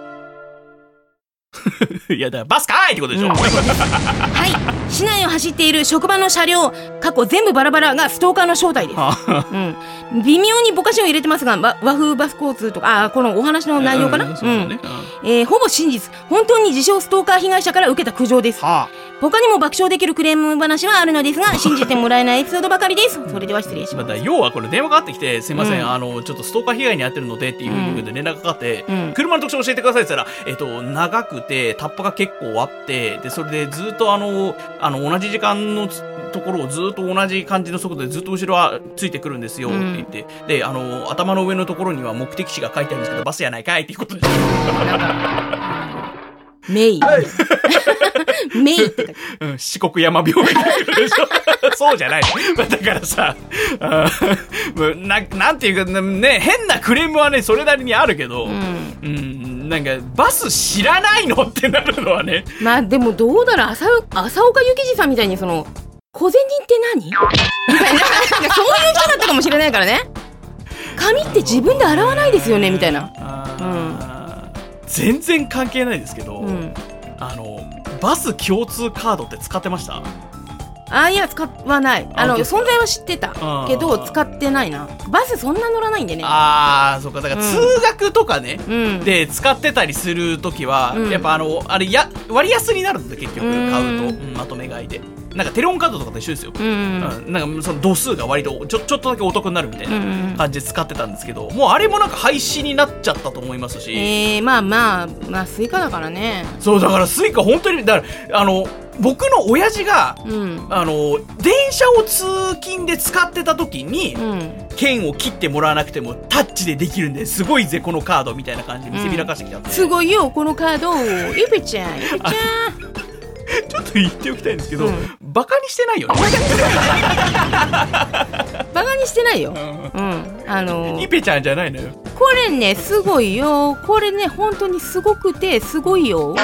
[SPEAKER 2] いや、だからバスかーいってことでしょ。
[SPEAKER 1] はい、市内を走っている職場の車両、過去全部バラバラがストーカーの正体です。微妙にぼかしを入れてますが、和風バス交通とか、このお話の内容かな。ほぼ真実。本当に自称ストーカー被害者から受けた苦情です。他にも爆笑できるクレーム話はあるのですが、信じてもらえないエピソードばかりです。それでは失礼します。
[SPEAKER 2] 要はこれ電話かかってきて、すいません、ちょっとストーカー被害に遭ってるのでっていう風で連絡かかって、車の特徴教えてくださいって言ったら、長くてタッパが結構あって、でそれでずっと同じ時間のところをずっと同じ感じの速度でずっと後ろはついてくるんですよって言って、で頭の上のところには目的地が書いてあるんですけど、バスやないかいっていうことです。
[SPEAKER 1] メイメイって
[SPEAKER 2] 四国山病院でしょ。そうじゃない。だからさ、なんていうかね、変なクレームはねそれなりにあるけど、なんかバス知らないのってなるのはね。
[SPEAKER 1] まあでもどうだろう、浅岡幸二さんみたいにその小銭って何みたいな、そういう人だったかもしれないからね。髪って自分で洗わないですよねみたいな。
[SPEAKER 2] 全然関係ないですけど、バス共通カードって使ってました？
[SPEAKER 1] いや使わない。存在は知ってたけど使ってないな。バスそんな乗らないんでね。
[SPEAKER 2] そうか。だから通学とかね、で使ってたりするときは、やっぱあれ割安になるので結局買うと、まとめ買いで。 なんかテレホンカードとかと一緒ですよ、なんかその度数が割とちょっとだけお得になるみたいな感じで使ってたんですけど、もうあれもなんか廃止になっちゃったと思いますし、
[SPEAKER 1] まあスイカだからね。
[SPEAKER 2] そうだからスイカ本当にだから僕の親父が、電車を通勤で使ってた時に、券を切ってもらわなくてもタッチでできるんですごいぜこのカードみたいな感じで見せびらかしてきたんで、
[SPEAKER 1] すごいよこのカード、ゆぺちゃん
[SPEAKER 2] ちょっと言っておきたいんですけど、バカにしてないよね。
[SPEAKER 1] バカにしてないよ。
[SPEAKER 2] イペちゃんじゃないのよ。
[SPEAKER 1] これねすごいよ。これね本当にすごくてすごいよ。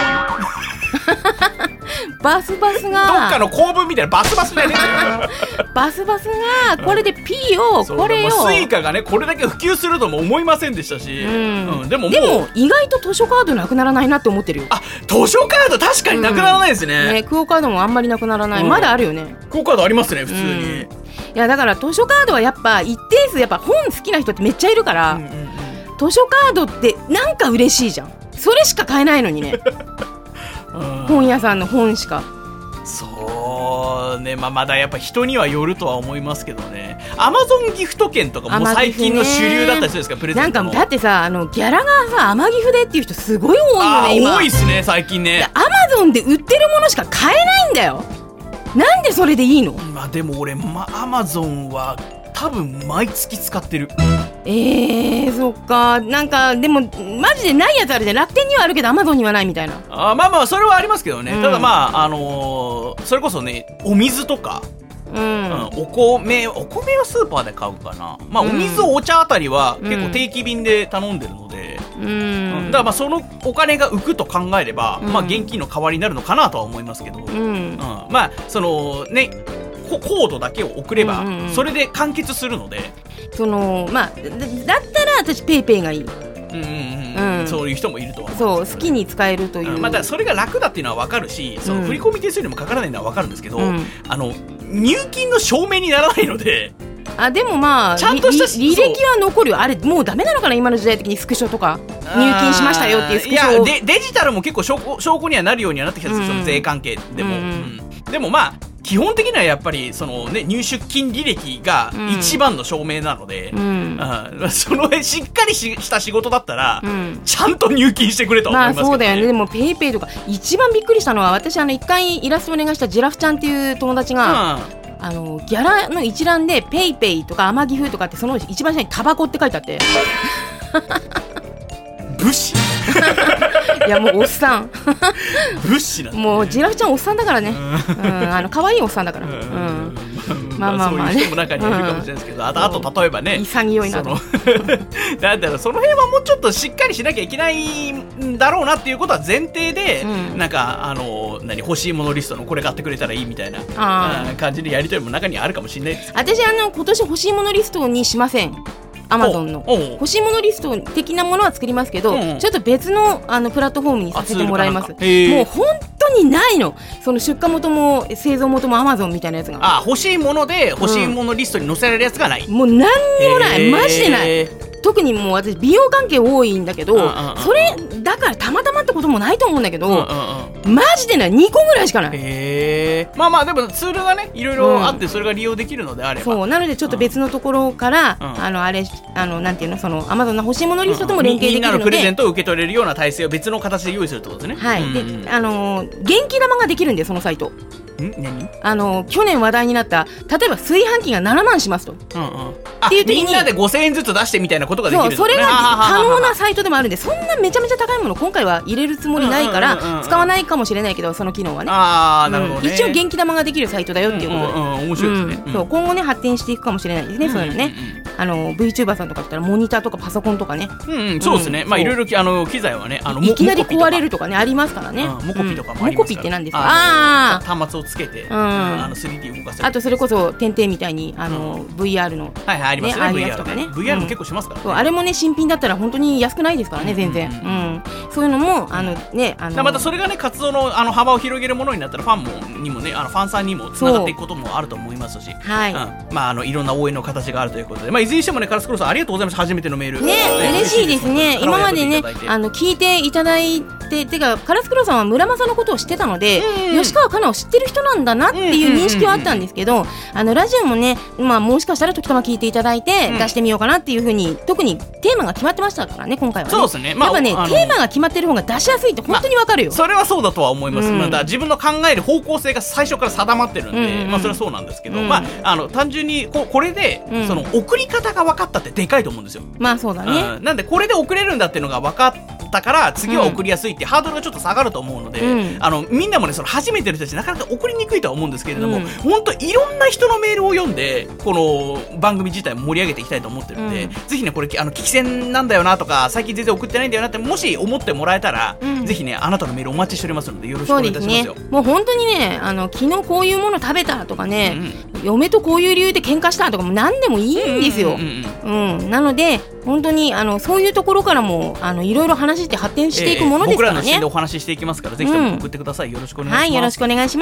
[SPEAKER 1] バスバスが
[SPEAKER 2] どっかの公文みたいなバスバスだよね。
[SPEAKER 1] バスバスがこれで P をこれよ。
[SPEAKER 2] スイカがねこれだけ普及するとも思いませんでしたし、でも
[SPEAKER 1] 意外と図書カードなくならないなって思ってるよ。
[SPEAKER 2] あ、図書カード確かになくならないですね。
[SPEAKER 1] クオカードもあんまりなくならない。まだあるよね。
[SPEAKER 2] クオカードありますね普通に。
[SPEAKER 1] いやだから図書カードはやっぱ一定数やっぱ本好きな人ってめっちゃいるから、図書カードってなんか嬉しいじゃん。それしか買えないのにね。本屋さんの本しか。
[SPEAKER 2] そうね、まだやっぱ人にはよるとは思いますけどね。アマゾンギフト券とかも最近の主流だったりするんですか、プレゼントの。
[SPEAKER 1] なんかだってさギャラがさアマギフでっていう人すごい多いよね今。
[SPEAKER 2] 多いっすね最近ね。
[SPEAKER 1] アマゾンで売ってるものしか買えないんだよ。なんでそれでいいの？
[SPEAKER 2] でも俺アマゾンは多分毎月使ってる。
[SPEAKER 1] そっか。なんかでもマジでないやつあるじゃん。楽天にはあるけどアマゾンにはないみたいな。
[SPEAKER 2] まあそれはありますけどね、ただそれこそねお水とか、お米はスーパーで買うかな。お水お茶あたりは結構定期便で頼んでるので、だからそのお金が浮くと考えれば、現金の代わりになるのかなとは思いますけど、そのねコードだけを送ればそれで完結するので、だ
[SPEAKER 1] ったら私ペイペイがいい。
[SPEAKER 2] そういう人もいるとは。
[SPEAKER 1] そう好きに使えるという、
[SPEAKER 2] だそれが楽だっていうのは分かるし、その振り込み手数料もかからないのは分かるんですけど、入金の証明にならないので。
[SPEAKER 1] でも
[SPEAKER 2] ちゃんとした
[SPEAKER 1] 履歴は残るよ。あれもうダメなのかな今の時代的に。スクショとか入金しましたよっていうスクショを。
[SPEAKER 2] デジタルも結構証拠にはなるようにはなってきたんですよ、その税関係でも。でも基本的にはやっぱりその、ね、入出金履歴が一番の証明なので、そのしっかりした仕事だったら、ちゃんと入金してくれと思いますけどね。
[SPEAKER 1] そうだよね。でもペイペイとか一番びっくりしたのは、私一回イラストお願いしたジラフちゃんっていう友達が、ギャラの一覧でペイペイとかアマギフとかってその一番下にタバコって書いてあって
[SPEAKER 2] 武士
[SPEAKER 1] いやもうおっさん
[SPEAKER 2] 武士なんだ、ね、
[SPEAKER 1] もうジラフちゃんおっさんだからね。可愛いおっさんだから。
[SPEAKER 2] そういう人も中にいるかもしれないですけど、あと例えばね、
[SPEAKER 1] 潔いなと
[SPEAKER 2] なんだろう、その辺はもうちょっとしっかりしなきゃいけないんだろうなっていうことは前提で、なんか欲しいものリストのこれ買ってくれたらいいみたいな感じでやり取りも中にはあるかもしれないです。
[SPEAKER 1] 私今年欲しいものリストにしません。アマゾンの欲しいものリスト的なものは作りますけど、ちょっと別のプラットフォームにさせてもらいます。もう本当にないの。その出荷元も製造元もアマゾンみたいなやつが。
[SPEAKER 2] 欲しいもので欲しいものリストに載せられるやつがない。
[SPEAKER 1] もう何にもない。マジでない。特にもう私美容関係多いんだけど、それだからたまたまってこともないと思うんだけど、マジでない2個ぐらいしかない。
[SPEAKER 2] でもツールがねいろいろあってそれが利用できるのであれば、
[SPEAKER 1] そうなのでちょっと別のところから、なんていうの、そのアマゾンの欲しいものリストとも連携できるので、
[SPEAKER 2] みんなのプレゼントを受け取れるような体制を別の形で用意するってことですね。
[SPEAKER 1] はい。で元気玉ができるんで、そのサイト。去年話題になった例えば炊飯器が7万しますと、っていう時に
[SPEAKER 2] みんなで5000円ずつ出してみたいなことができる、
[SPEAKER 1] それが可能なサイトでもあるんで、そんなめちゃめちゃ高いもの今回は入れるつもりないから使わないかもしれないけど、その機能はね。
[SPEAKER 2] なるほどね。
[SPEAKER 1] 一応元気玉ができるサイトだよっていうことで、
[SPEAKER 2] 面白いですね。
[SPEAKER 1] そう今後ね発展していくかもしれないですね。そういうのね。VTuber さんとかだったらモニターとかパソコンとかね。
[SPEAKER 2] そうですね。いろいろ機材はね
[SPEAKER 1] いきなり壊れるとかねありますからね。
[SPEAKER 2] モコピとかもありますから。
[SPEAKER 1] モコピって何ですか？
[SPEAKER 2] 端末をつけて 3D 動かせる。
[SPEAKER 1] あとそれこそ点々みたいにVR の
[SPEAKER 2] ありますね。
[SPEAKER 1] VR とかね。
[SPEAKER 2] VR も結構しますからね。
[SPEAKER 1] あれもね新品だったら本当に安くないですからね全然。そういうのも
[SPEAKER 2] またそれがね活動の幅を広げるものになったらファンにもねファンさんにもつながっていくこともあると思いますし、いろんな応援の形があるということで、いずれにしてもねカラスクロスさんありがとうございます。初めてのメール
[SPEAKER 1] ね嬉しいですね。今までね聞いていただいっててかカラスクロさんは村正のことを知ってたので、吉川かなを知ってる人なんだなっていう認識はあったんですけど、ラジオもね、もしかしたら時たま聞いていただいて出してみようかなっていう風に、特にテーマが決まってましたからね今回はね。
[SPEAKER 2] そうですね、
[SPEAKER 1] やっぱね、テーマが決まってる方が出しやすいって本当にわかるよ。
[SPEAKER 2] それはそうだとは思います。だから自分の考える方向性が最初から定まってるんで、それはそうなんですけど、単純にこれで、その送り方が分かったってでかいと思うんですよ。
[SPEAKER 1] まあそうだね、
[SPEAKER 2] なんでこれで送れるんだっていうのが分かったから次は送りやすいってハードルがちょっと下がると思うので、みんなもねその初めての人たちなかなか送りにくいとは思うんですけれども、本当いろんな人のメールを読んでこの番組自体盛り上げていきたいと思ってるので、ぜひねこれ聞き戦なんだよなとか最近全然送ってないんだよなってもし思ってもらえたら、ぜひねあなたのメールお待ちしておりますのでよろしくお願いいたしますよ。
[SPEAKER 1] もう本当にね昨日こういうもの食べたとかね、嫁とこういう理由で喧嘩したとかも何でもいいんですよ。なので本当にそういうところからもいろいろ話して発展していくものですからね。
[SPEAKER 2] 僕らの視点でお話ししていきますから、ぜひとも送ってください。よろしくお願いします。はい、
[SPEAKER 1] よろしくお願いします。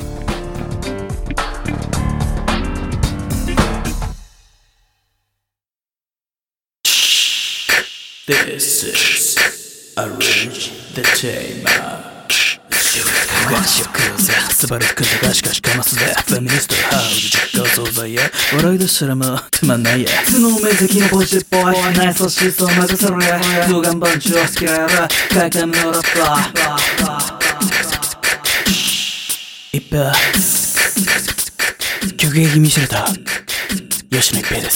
[SPEAKER 3] This is Arrange the Tamer。ガシくるぜ、スバルくんでガシガシかますぜ。フェミニストハウス実家お惣菜や笑い出したらもうつまんないや。頭脳面積のポジティブボーイ、ナイスシーソー任せろや。動画番長好きやら書いたのラッパー一平曲芸気味された吉野一平です。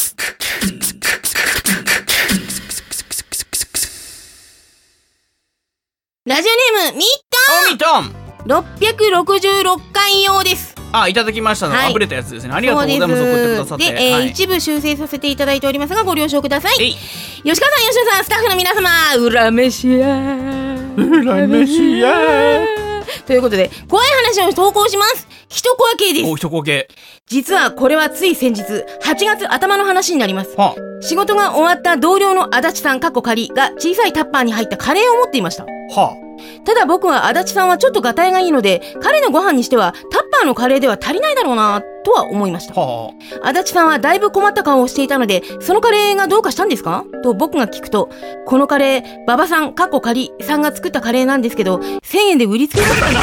[SPEAKER 1] ラジオネームミットン666回用です。
[SPEAKER 2] いただきましたの、あぶれたやつですね。ありがとうございます。送ってくださって
[SPEAKER 1] で、一部修正させていただいておりますがご了承ください。吉川さん、吉野さん、スタッフの皆様、裏飯やということで怖い話を投稿します。一コア系です。
[SPEAKER 2] 一コア系。
[SPEAKER 1] 実はこれはつい先日8月頭の話になります。仕事が終わった同僚の足立さんが小さいタッパーに入ったカレーを持っていました。ただ僕は足立さんはちょっとガタイがいいので彼のご飯にしてはタッパーのカレーでは足りないだろうなとは思いました。足立さんはだいぶ困った顔をしていたので、そのカレーがどうかしたんですかと僕が聞くと、このカレー馬場さんさんが作ったカレーなんですけど1000円で売りつけましたんです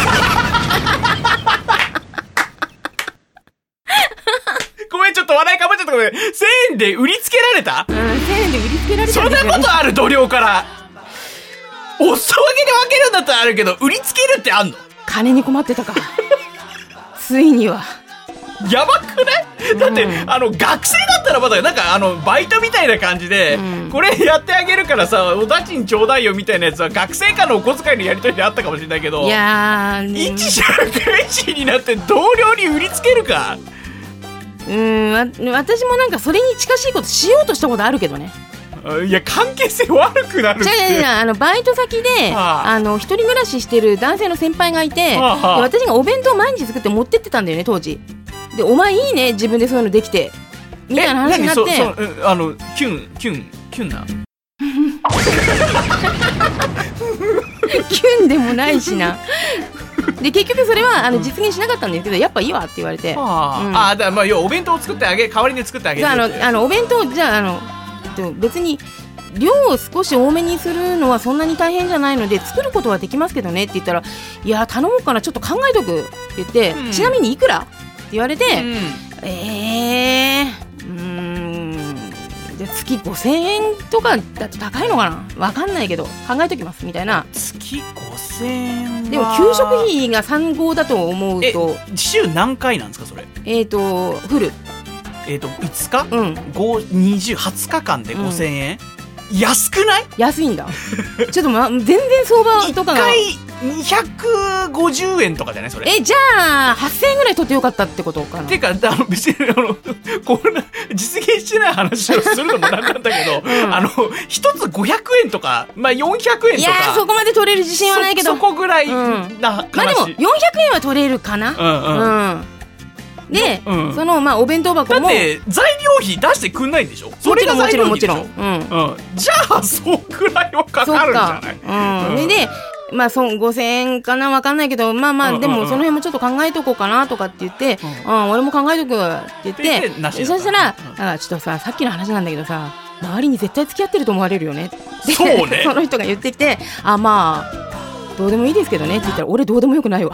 [SPEAKER 2] ごめん、ちょっと笑いかぶっちゃった。ごめん、1000円で売りつけられた？
[SPEAKER 1] 1000円で売りつけられたんですよ。
[SPEAKER 2] そんなことある？同僚からお裾分けで分けるんだったらあるけど売りつけるってあんの？
[SPEAKER 1] 金に困ってたかついには
[SPEAKER 2] やばくない？だって、学生だったらまだなんかバイトみたいな感じで、これやってあげるからさお家賃ちょうだいよみたいなやつは学生間のお小遣いのやり取りであったかもしれないけど、
[SPEAKER 1] いやー、
[SPEAKER 2] 一社会人になって同僚に売りつけるか？
[SPEAKER 1] 私もなんかそれに近しいことしようとしたことあるけどね。
[SPEAKER 2] いや関係性悪くなるって。
[SPEAKER 1] バイト先で一人暮らししてる男性の先輩がいて、で私がお弁当毎日作って持ってってたんだよね当時で。お前いいね自分でそういうのできてみたいな話になって、
[SPEAKER 2] キュンな
[SPEAKER 1] キュンでもないしなで結局それは実現しなかったんですけど、やっぱいいわって言われて、
[SPEAKER 2] だから要はお弁当を作ってあげ代わりに作ってあげる。
[SPEAKER 1] お弁当じゃ別に量を少し多めにするのはそんなに大変じゃないので作ることはできますけどねって言ったら、いや頼もうかなちょっと考えとくって言って、ちなみにいくらって言われて、じゃ月5000円とかだと高いのかなわかんないけど考えときますみたいな。
[SPEAKER 2] 月5000円
[SPEAKER 1] でも給食費が3号だと思うと
[SPEAKER 2] 週何回なんですかそれ？
[SPEAKER 1] フル
[SPEAKER 2] 5日、20日間で5000円、安くない？
[SPEAKER 1] 安いんだちょっと全然相場とかが
[SPEAKER 2] 1回250円とかじゃないそれ？
[SPEAKER 1] じゃあ8000円ぐらい取ってよかったってことかな。
[SPEAKER 2] てか別にこんな実現してない話をするのもなんなんだけど一つ500円とか、400円とか、い
[SPEAKER 1] やそこまで取れる自信はないけど
[SPEAKER 2] そこぐらいな話、
[SPEAKER 1] でも400円は取れるかな。で、そのお弁当箱も
[SPEAKER 2] だって材料費出してくんないんでしょ？それが材料費でしょ？じゃあそんくらいはかかるんじゃない？
[SPEAKER 1] で5000円かなわかんないけどでもその辺もちょっと考えとこうかなとかって言って、俺も考えとくって言ってそしたらちょっとさっきの話なんだけどさ周りに絶対付き合ってると思われるよねって
[SPEAKER 2] そうね
[SPEAKER 1] その人が言ってきてどうでもいいですけどねって言ったら、俺どうでもよくないわ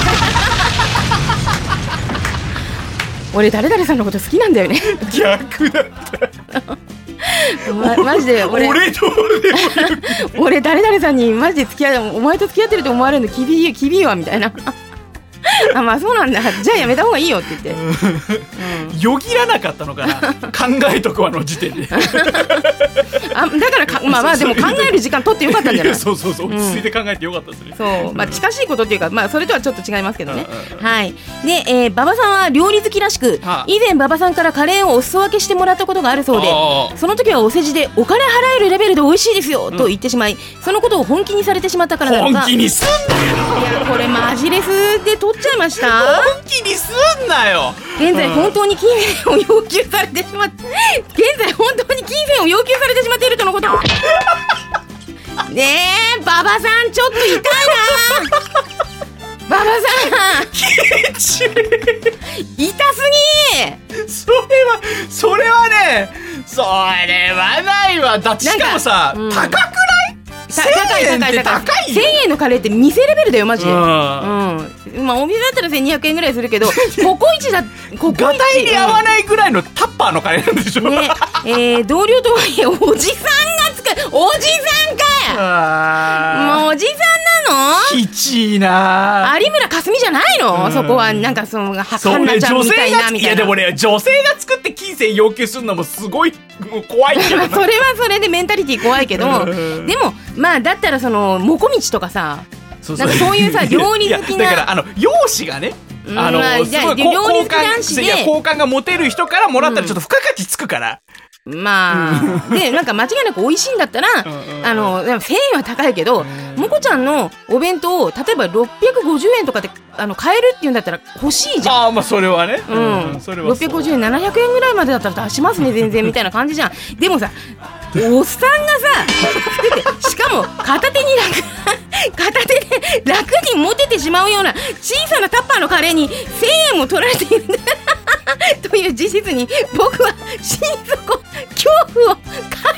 [SPEAKER 1] 俺誰々さんのこと好きなんだよね
[SPEAKER 2] 逆だった
[SPEAKER 1] マジで俺
[SPEAKER 2] どうでもよく
[SPEAKER 1] 俺誰々さんにマジでお前と付き合ってると思われるのきびいわみたいなあ、まあそうなんだ、じゃあやめた方がいいよって言って、
[SPEAKER 2] よぎらなかったのかな考えとくわの時点で
[SPEAKER 1] あ、だからまあでも考える時間取ってよかったんじゃない
[SPEAKER 2] そう落ち着いて考えてよかったですね、
[SPEAKER 1] そう、まあ近しいことっていうか、まあそれとはちょっと違いますけどね、はいで、馬場さんは料理好きらしく、以前馬場さんからカレーをお裾分けしてもらったことがあるそうで、その時はお世辞でお金払えるレベルで美味しいですよ、と言ってしまい、そのことを本気にされてしまったからなのか。
[SPEAKER 2] 本気にすんなよ。
[SPEAKER 1] いやこれマジレスで取っちゃいました。
[SPEAKER 2] 本気にすんなよ。
[SPEAKER 1] 現在本当に金銭を要求されてしまって現在本当に金銭を要求されてしまっているとのことねえ馬場さんちょっと痛いな馬場さん痛すぎ。
[SPEAKER 2] それはね、それはないわ。だってしかもさ、高くない？1000円って高いよ。
[SPEAKER 1] 1000円のカレーって店レベルだよマジで。まあお店だったら1200円ぐらいするけどココイチ
[SPEAKER 2] ガタイに合わないぐらいのタッパーのカレーなんでしょ、
[SPEAKER 1] ね。同僚とはいえおじさんが使う。おじさんか。もうおじさんなの？
[SPEAKER 2] きちいな。
[SPEAKER 1] 有村架純じゃないの？そこはなんかそのハンナちゃんみたいなみたいな。い
[SPEAKER 2] やでもね、女性が作って金銭要求するのもすごいもう怖いけど
[SPEAKER 1] それはそれでメンタリティ怖いけどでもまあだったらそのもこみちとかさ、なんかそういうさ料理好きな
[SPEAKER 2] だから容姿がね、すごい
[SPEAKER 1] 料理好き男子で
[SPEAKER 2] 好感が持てる人からもらったらちょっと付加価値つくから、
[SPEAKER 1] まあでなんか間違いなく美味しいんだったら1000円は高いけど、もこちゃんのお弁当を例えば650円とかで買えるっていうんだったら欲しいじゃん。
[SPEAKER 2] ああまあそれはね、
[SPEAKER 1] それは650円700円ぐらいまでだったら出しますね全然みたいな感じじゃん。でもさおっさんがさしかも片手で楽に持ててしまうような小さなタッパーのカレーに1000円も取られているんだという事実に僕は心底恐怖を感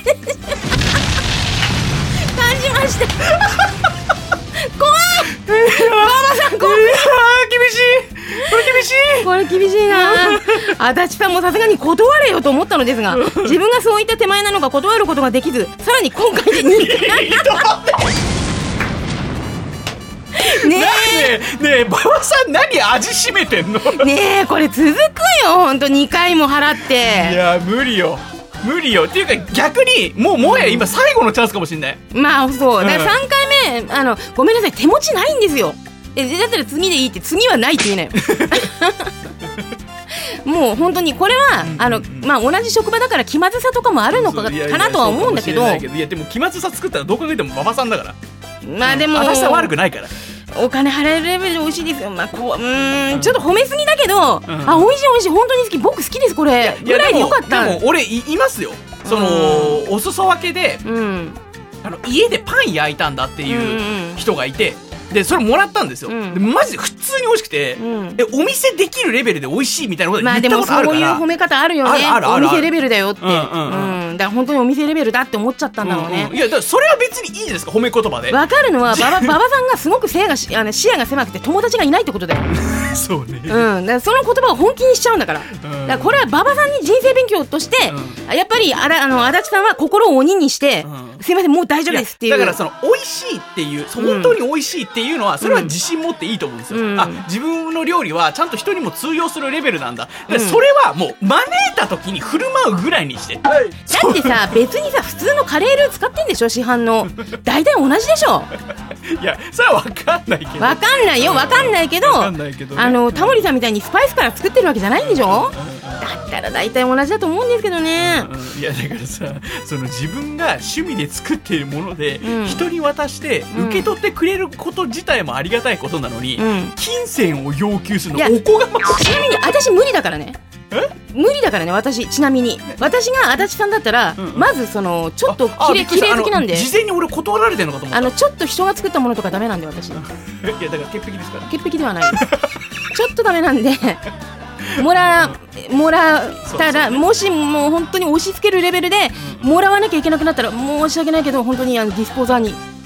[SPEAKER 1] じました怖い馬場さん怖い。
[SPEAKER 2] 厳しい。
[SPEAKER 1] これ厳しいな。足立さんもさすがに断れよと思ったのですが、自分がそういった手前なのか断ることができず、さらに今回で人気ね
[SPEAKER 2] え馬場さん何味しめてんの
[SPEAKER 1] ねえこれ続くよほんと2回も払って。
[SPEAKER 2] いや無理よっていうか逆にもうや今最後のチャンスかもしんない。
[SPEAKER 1] まあそうだから3回目ごめんなさい手持ちないんですよ。だったら次でいいって次はないって言えないよもう本当にこれはまあ同じ職場だから気まずさとかもあるのかなとは思うんだけど、
[SPEAKER 2] いやでも気まずさ作ったらどこかでも馬場さんだから。
[SPEAKER 1] まあでも
[SPEAKER 2] 私は悪くないから。
[SPEAKER 1] お金払えるレベルで美味しいですよ。まあちょっと褒めすぎだけど、美味しい本当に好き、僕好きですこれぐらいでよかった。
[SPEAKER 2] でも俺いますよ、そのお裾分けで家でパン焼いたんだっていう人がいて、でそれもらったんですよ、でマジで普通に美味しくて、お店できるレベルで美味しいみたいなこと言ったことあるから。
[SPEAKER 1] まあでもそういう褒め方あるよね。お店レベルだよって、だから本当にお店レベルだって思っちゃったんだろうね。
[SPEAKER 2] いやだからそれは別にいいじゃないですか、褒め言葉で。
[SPEAKER 1] 分かるのは馬場さんがすごく視野が狭くて友達がいないってことだよ
[SPEAKER 2] そうね、
[SPEAKER 1] だからその言葉を本気にしちゃうんだから、だからこれは馬場さんに人生勉強として、やっぱり足立さんは心を鬼にして、すいませんもう大丈夫ですっていう。
[SPEAKER 2] だからその美味しいっていう、本当に美味しいっていうのはそれは自信持っていいと思うんですよ、自分の料理はちゃんと人にも通用するレベルなんだ、それはもう招いた時に振る舞うぐらいにして、だ
[SPEAKER 1] ってさ別にさ普通のカレールー使ってんでしょ市販の大体同じでしょ
[SPEAKER 2] いやそれは分かんないけど、
[SPEAKER 1] 分かんないけどタモリさんみたいにスパイスから作ってるわけじゃないんでしょ。だったら大体同じだと思うんですけどね、
[SPEAKER 2] いやだからさその自分が趣味で作っているもので、人に渡して受け取ってくれること自体もありがたいことなのに、金銭を要求するのおこがましい。
[SPEAKER 1] ちなみに私無理だからね。私ちなみに私が足立さんだったら、まずそのちょっときれい好きなんで、
[SPEAKER 2] 事前に俺断られてるのかと思った。
[SPEAKER 1] ちょっと人が作ったものとかダメなんで私いや
[SPEAKER 2] だから潔癖ですから。
[SPEAKER 1] 潔癖ではないちょっとダメなんでもらったら、もしもう本当に押し付けるレベルでもらわなきゃいけなくなったら申し訳ないけど本当にディスポーザーに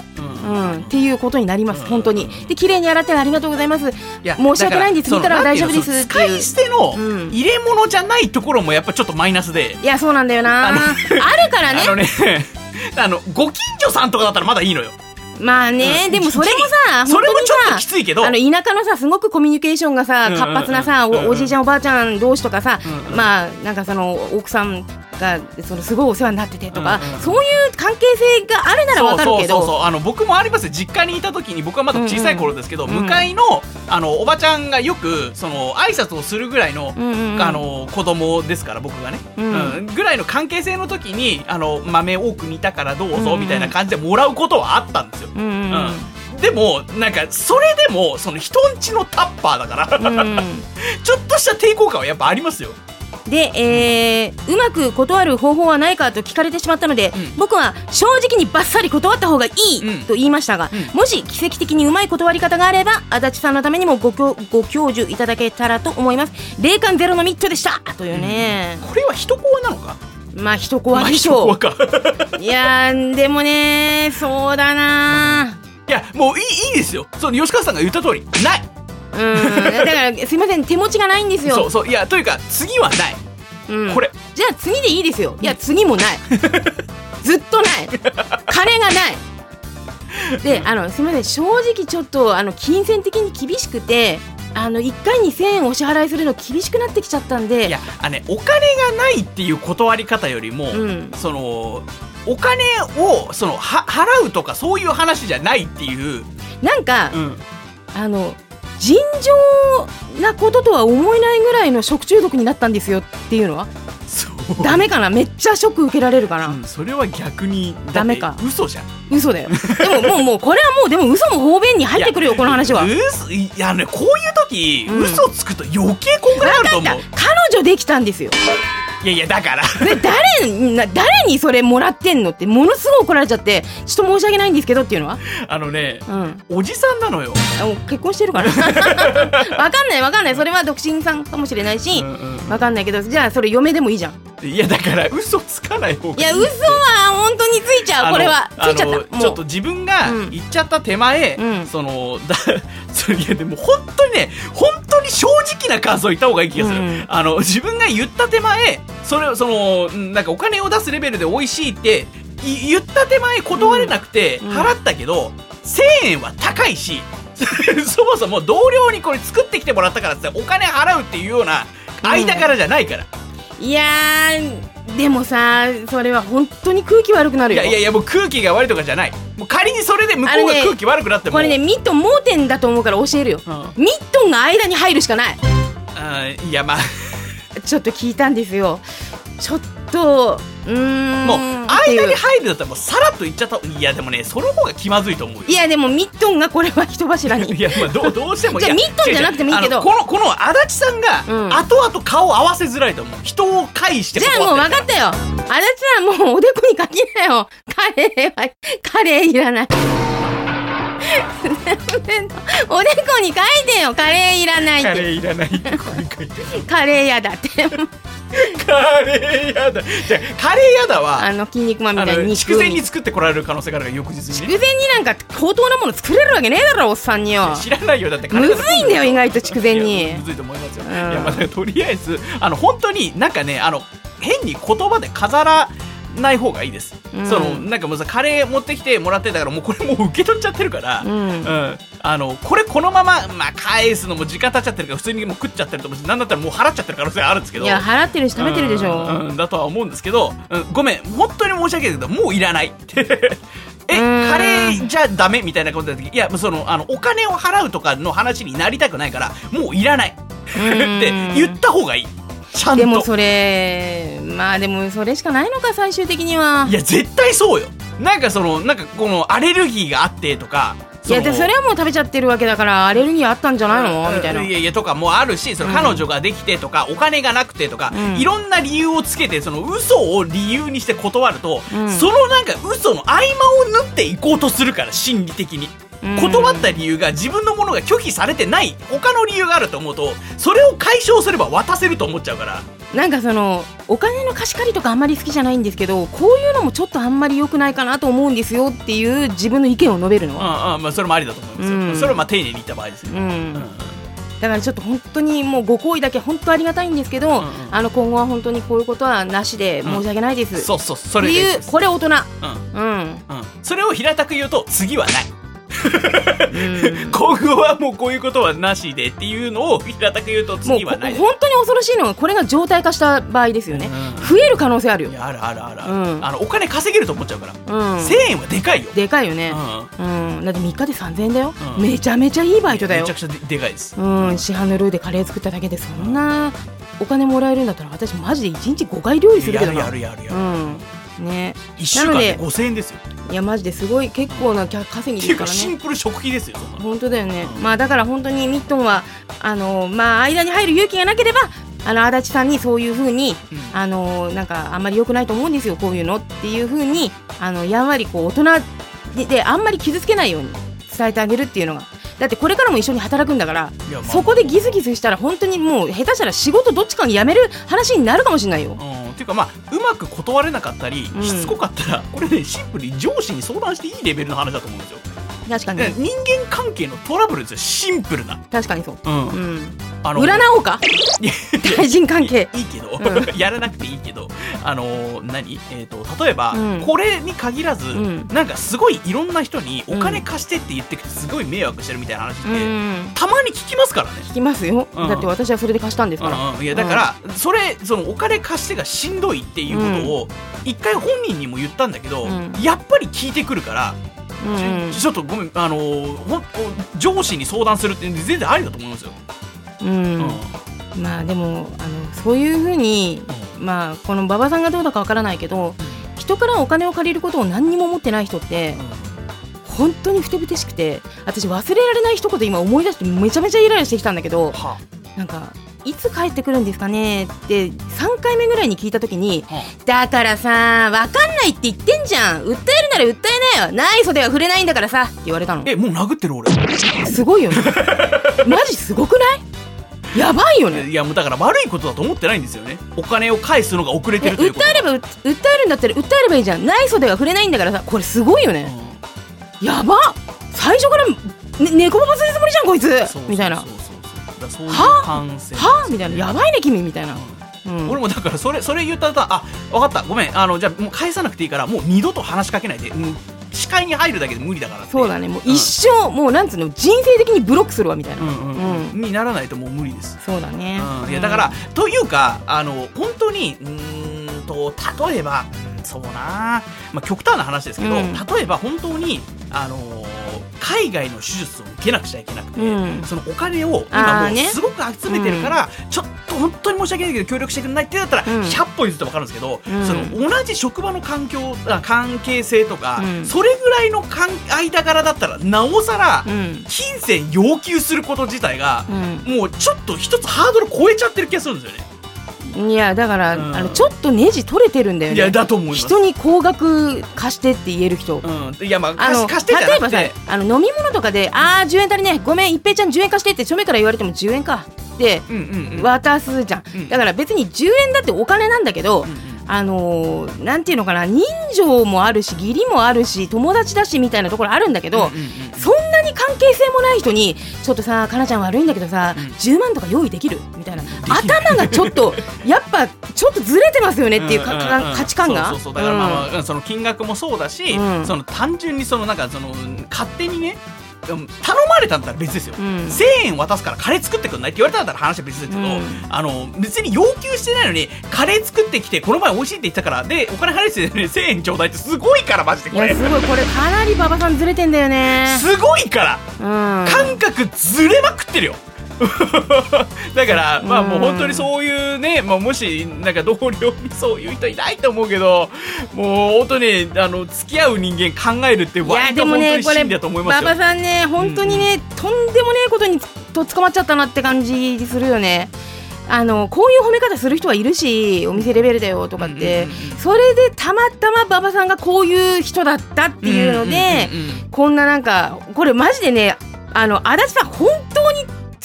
[SPEAKER 1] っていうことになります、本当に。で綺麗に洗ってありがとうございます、申し訳ないんで次からは大丈夫ですっていう
[SPEAKER 2] 使い捨ての入れ物じゃないところもやっぱちょっとマイナスで、
[SPEAKER 1] いやそうなんだよな、あるからね。
[SPEAKER 2] ご近所さんとかだったらまだいいのよ。
[SPEAKER 1] まあね、でもそれもさ、
[SPEAKER 2] それもちょっときついけど、
[SPEAKER 1] 田舎のさすごくコミュニケーションがさ活発なさ、おじいちゃんおばあちゃん同士とかさ、まあなんかその奥さんがすごいお世話になっててとか、そういう関係性があるならわかるけど、
[SPEAKER 2] そう僕もありますよ。実家にいた時に、僕はまだ小さい頃ですけど、向かいのおばちゃんがよくその挨拶をするぐらいの子供ですから、僕がね、ぐらいの関係性の時に豆多く煮たからどうぞみたいな感じでもらうことはあったんですよ。でもなんかそれでもその人んちのタッパーだからちょっとした抵抗感はやっぱありますよ。
[SPEAKER 1] で、うまく断る方法はないかと聞かれてしまったので、僕は正直にバッサリ断った方がいいと言いましたが、もし奇跡的にうまい断り方があれば足立さんのためにもご教授いただけたらと思います。0巻ゼロのミットでしたというね、
[SPEAKER 2] これは一コアなのか。
[SPEAKER 1] まあ一コアでしょう。いやでもね、そうだな、
[SPEAKER 2] いやもういいですよ。その吉川さんが言った通りない。
[SPEAKER 1] だからすいません、手持ちがないんですよ。
[SPEAKER 2] そういやというか次はない、これ
[SPEAKER 1] じゃあ次でいいですよ。いや次もないずっとない金がないですいません、正直ちょっと金銭的に厳しくて1回に1000円お支払いするの厳しくなってきちゃったんで、
[SPEAKER 2] いやお金がないっていう断り方よりも、そのお金を払うとかそういう話じゃないっていう、
[SPEAKER 1] なんか、尋常なこととは思えないぐらいの食中毒になったんですよっていうのはダメかな。めっちゃショック受けられるかな、
[SPEAKER 2] それは逆に
[SPEAKER 1] ダメか。
[SPEAKER 2] 嘘じゃん。
[SPEAKER 1] 嘘だよ。でももうこれはもうでも嘘も方便に入ってくるよこの話は。
[SPEAKER 2] いやね、こういう時、嘘つくと余計こんがらがると思う。
[SPEAKER 1] 彼女できたんですよ。
[SPEAKER 2] いやだから
[SPEAKER 1] 誰にそれもらってんのってものすごい怒られちゃって、ちょっと申し訳ないんですけどっていうのはおじさんなのよ。結婚してるからわかんない、それは独身さんかもしれないし、わかんないけど、じゃあそれ嫁でもいいじゃん。
[SPEAKER 2] いやだから嘘つかない方がいい。
[SPEAKER 1] いや嘘は本当についちゃう。これはついちゃった。
[SPEAKER 2] ちょっと自分が言っちゃった手前、いやでも本当に正直な感想言った方がいい気がする。自分が言った手前、なんかお金を出すレベルで美味しいって言った手前断れなくて払ったけど、1000円は高いしそもそも同僚にこれ作ってきてもらったからってお金払うっていうような間柄じゃないから。
[SPEAKER 1] いやでもさ、それは本当に空気悪くなるよ。
[SPEAKER 2] いやもう空気が悪いとかじゃない。もう仮にそれで向こうが空気悪くなっても、
[SPEAKER 1] これね、ミットン盲点だと思うから教えるよ。ミットンが間に入るしかない。
[SPEAKER 2] いやまあ
[SPEAKER 1] ちょっと聞いたんですよ。ちょっと
[SPEAKER 2] もう間に入るだったらもうさらっと言っちゃった。いやでもね、その方が気まずいと思うよ。
[SPEAKER 1] いやでもミットンがこれは人柱に
[SPEAKER 2] いやまあどうしても
[SPEAKER 1] じゃあミットンじゃなくてもいいけど、
[SPEAKER 2] この足立さんが後々顔を合わせづらいと思う。人を介して
[SPEAKER 1] じゃあもう分かったよ。足立さんもうおでこに書きなよ。カレーいらないおでこに書いてよ。カレーいらないって。
[SPEAKER 2] カレーいらないってここに書いて
[SPEAKER 1] カレーやだって
[SPEAKER 2] カレーやだ。じゃあカレーやだは
[SPEAKER 1] 筋肉マンみたいに
[SPEAKER 2] 筑前に作ってこられる可能性があるから、翌日にね。
[SPEAKER 1] 筑前になんか高等なもの作れるわけねえだろおっさんによ。
[SPEAKER 2] 知らないよ。だって
[SPEAKER 1] むずいんだよ意外と筑前に。
[SPEAKER 2] むずいと思いますよ。いやまあとりあえず本当になんかね、変に言葉で飾らない方がいいです。なんかもうさ、カレー持ってきてもらってたから、もうこれもう受け取っちゃってるから、これこのまま返すのも時間経っちゃってるから普通にもう食っちゃってると思うし、なんだったらもう払っちゃってる可能性あるんですけど。
[SPEAKER 1] いや払ってるし食べてるでしょ。
[SPEAKER 2] だとは思うんですけど、ごめん本当に申し訳ないけどもういらないカレーじゃダメみたいなことだった時、いやお金を払うとかの話になりたくないからもういらないって言った方がいい。ちゃんと。
[SPEAKER 1] でもそれでもそれしかないのか最終的には。
[SPEAKER 2] いや絶対そうよ。なんかこのアレルギーがあってとか、
[SPEAKER 1] いやでそれはもう食べちゃってるわけだからアレルギーあったんじゃないのみたいな。
[SPEAKER 2] いやとかもあるし、彼女ができてとか、お金がなくてとか、いろんな理由をつけて嘘を理由にして断ると、なんか嘘の合間を縫っていこうとするから、心理的に。断った理由が自分のものが拒否されてない他の理由があると思うと、それを解消すれば渡せると思っちゃうから。
[SPEAKER 1] なんかそのお金の貸し借りとかあんまり好きじゃないんですけど、こういうのもちょっとあんまり良くないかなと思うんですよっていう自分の意見を述べるのは、
[SPEAKER 2] まあ、それもありだと思いますよ、うん、それはまあ丁寧に言った場合ですよ、うんうん、
[SPEAKER 1] だからちょっと本当にもうご好意だけ本当ありがたいんですけど、今後は本当にこういうことはなしで申し訳ないです、
[SPEAKER 2] そうそれ
[SPEAKER 1] ですっていう、これ大人、
[SPEAKER 2] それを平たく言うと次はない今後はもうこういうことはなしでっていうのを平たく言うと次はない。
[SPEAKER 1] もう本当に恐ろしいのはこれが常態化した場合ですよね、増える可能性あるよ。
[SPEAKER 2] いやある、お金稼げると思っちゃうから、1000円はでかいよ。
[SPEAKER 1] でかいよね、だって3日で3000円だよ、めちゃめちゃいいバイトだよ。
[SPEAKER 2] めちゃくちゃ でかいです、
[SPEAKER 1] 市販のルーでカレー作っただけでそんなお金もらえるんだったら私マジで1日5回料理するけどな。
[SPEAKER 2] やる
[SPEAKER 1] ね、
[SPEAKER 2] 1週間で5000円ですよ。
[SPEAKER 1] いやマジですごい結構な稼ぎですからね。
[SPEAKER 2] シンプル食費ですよ。
[SPEAKER 1] 本当だよね、まあだから本当にミットンはまあ間に入る勇気がなければ足立さんにそういう風に、なんかあんまり良くないと思うんですよこういうのっていう風にやんわりこう大人であんまり傷つけないように伝えてあげるっていうのが、だってこれからも一緒に働くんだから、そこでギスギスしたら本当にもう下手したら仕事どっちかに辞める話になるかもしれないよ。
[SPEAKER 2] っていうかまあうまく断れなかったり、しつこかったらこれねシンプルに上司に相談していいレベルの話だと思うんですよ。
[SPEAKER 1] 確かに
[SPEAKER 2] 人間関係のトラブルですよ、シンプルな。
[SPEAKER 1] 確かにそう、占おうか対人関係
[SPEAKER 2] いいけど、やらなくていいけど例えば、これに限らず、なんかすごいいろんな人にお金貸してって言ってきてすごい迷惑してるみたいな話って、たまに聞きますからね。
[SPEAKER 1] 聞きますよ、だって私はそれで貸したんですから、
[SPEAKER 2] いやだから、そのお金貸してがしんどいっていうことを一回本人にも言ったんだけど、やっぱり聞いてくるから、ちょっとごめん上司に相談するって全然ありだと思いますよ。ま
[SPEAKER 1] あでもそういうふうに、まあこの馬場さんがどうだかわからないけど、人からお金を借りることを何にも思ってない人って本当にふてぶてしくて、私忘れられない一言今思い出してめちゃめちゃイライラしてきたんだけど、なんかいつ帰ってくるんですかねって3回目ぐらいに聞いた時に、だからさ分かんないって言ってんじゃん、訴えるなら訴えなよ、ない袖は触れないんだからさって言われたの。
[SPEAKER 2] もう殴ってる俺。す
[SPEAKER 1] ごいよねマジすごくない？やばいよね。
[SPEAKER 2] いやもうだから悪いことだと思ってないんですよね。お金を返すのが遅れてるということ。
[SPEAKER 1] 訴えるんだったら訴えればいいじゃん、ない袖は触れないんだからさ。これすごいよね、やば、最初から、猫ババするつもりじゃんこいつみたいな。はみたいな、やばいね君みたいな。
[SPEAKER 2] 俺もだからそれ言ったら、分かった、ごめん、じゃあもう返さなくていいからもう二度と話しかけないで、視界に入るだけで無理だからって。
[SPEAKER 1] そうだね、もう一生、もうなんつうの、人生的にブロックするわみたいな、
[SPEAKER 2] にならないともう無理です。
[SPEAKER 1] そうだね、
[SPEAKER 2] いやだからというか本当に例えばそうな、まあ、極端な話ですけど、例えば本当に海外の手術を受けなくちゃいけなくて、そのお金を今もうすごく集めてるから、ちょっと本当に申し訳ないけど協力してくれないってなったら、100歩譲って分かるんですけど、その同じ職場の関係性とか、それぐらいの間柄だったらなおさら、金銭要求すること自体が、もうちょっと一つハードル超えちゃってる気がするんですよね。
[SPEAKER 1] いやだから、ちょっとネジ取れてるんだよね。
[SPEAKER 2] いやだと思います。
[SPEAKER 1] 人に高額貸してって言える人、
[SPEAKER 2] いやまあ貸してじゃなくて、例えば
[SPEAKER 1] さ、飲み物とかで10円足りねえ、ごめん一平ちゃん10円貸してって正面から言われても10円かって渡すじゃん、だから別に10円だってお金なんだけど、なんていうのかな、人情もあるし義理もあるし友達だしみたいなところあるんだけど、そんなに関係性もない人にちょっとさかなちゃん悪いんだけどさ、10万とか用意できるみたいな、頭がちょっとやっぱちょっとずれてますよねっていう価値観が。
[SPEAKER 2] そうだからまあその金額もそうだし、その単純になんか勝手にね頼まれたんだったら別ですよ、1000円渡すからカレー作ってくんないって言われたんだったら話は別ですけど、別に要求してないのにカレー作ってきてこの前美味しいって言ったからでお金払いして、1000円ちょうだいってすごいからマジでこれ。
[SPEAKER 1] いやすごい、これかなり馬場さんずれてんだよね。
[SPEAKER 2] すごいから、感覚ずれまくってるよだからまあもう本当にそういうね、まあ、もしなんか同僚にそういう人いないと思うけど、もう本当に付き合う人間考えるって割と本当に真理だと思いますよ。
[SPEAKER 1] 馬場さんね本当にね、とんでもねえことにと捕まっちゃったなって感じするよね。こういう褒め方する人はいるし、お店レベルだよとかって、それでたまたま馬場さんがこういう人だったっていうので、こんななんかこれマジでね、足立さん本当に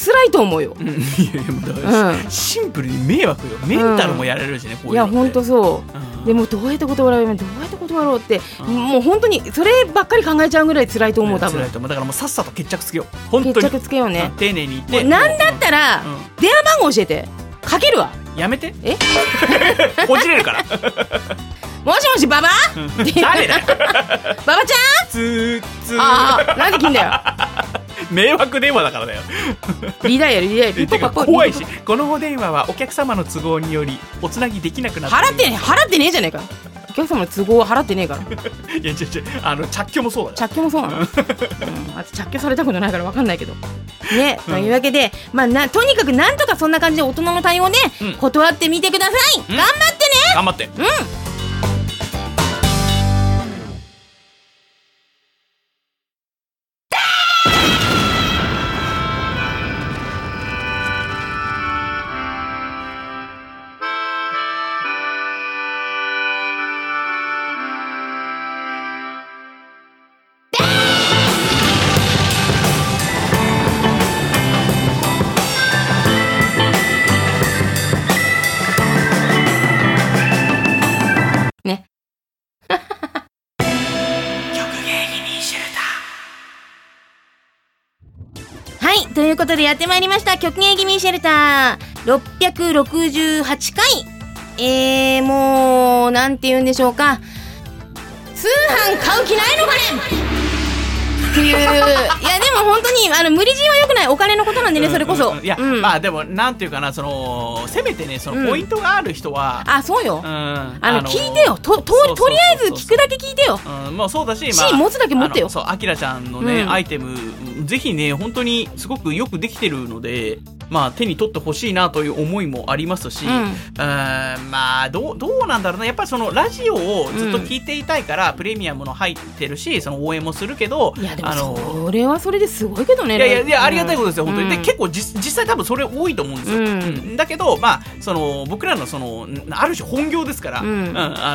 [SPEAKER 1] 辛いと思うよ。
[SPEAKER 2] いやもうだからシンプルに迷惑よ。メンタルもやられるしね、こういうのって。
[SPEAKER 1] いやほんとそう、でもどうやって断ろうって、もう本当にそればっかり考えちゃうぐらい辛いと思う。多分
[SPEAKER 2] 辛いと思う。だからもうさっさと決着つけよう。本当に
[SPEAKER 1] 決着つけようね。
[SPEAKER 2] 丁寧に言って、
[SPEAKER 1] なんだったら電話番号教えてかけるわ。
[SPEAKER 2] やめて。こじれるから
[SPEAKER 1] もしもしババ
[SPEAKER 2] 誰だよ
[SPEAKER 1] ババちゃん
[SPEAKER 2] ツーツー。
[SPEAKER 1] なんで切んだよ
[SPEAKER 2] 迷惑電話だからだよ
[SPEAKER 1] リダイヤルリポパポ
[SPEAKER 2] 怖いし、このお電話はお客様の都合によりおつなぎできなくなって
[SPEAKER 1] 払ってねえじゃねえか。お客様の都合は払ってねえから
[SPEAKER 2] いや着去もそうだよ。
[SPEAKER 1] 着去もそうなのあと着去されたことないから分かんないけどね、というわけで、とにかくなんとかそんな感じで大人の対応で断ってみてください。頑張ってね。
[SPEAKER 2] 頑張って。
[SPEAKER 1] ということでやってまいりました曲芸気味シェルター668回。もうなんて言うんでしょうか、通販買う気ないのかねっていういやでも本当に無理強いは良くない。お金のことなんでね、それこそ。
[SPEAKER 2] いや、でもなんていうかな、せめてね、そのポイントがある人は、
[SPEAKER 1] そうよ、聞いてよ。とりあえず聞くだけ聞いてよ。
[SPEAKER 2] もうそうだし、
[SPEAKER 1] 持つだけ持ってよ。
[SPEAKER 2] そう、アキラちゃんのね、アイテムぜひね、本当にすごくよくできてるので、手に取ってほしいなという思いもありますし、どうなんだろうな。やっぱりそのラジオをずっと聞いていたいから、プレミアムの入ってるし、その応援もするけど、
[SPEAKER 1] いやでもそれはそれですごいけどね。
[SPEAKER 2] いやありがたいことですよ、本当に。で結構実際多分それ多いと思うんですよ。だけど僕らのある種本業ですから、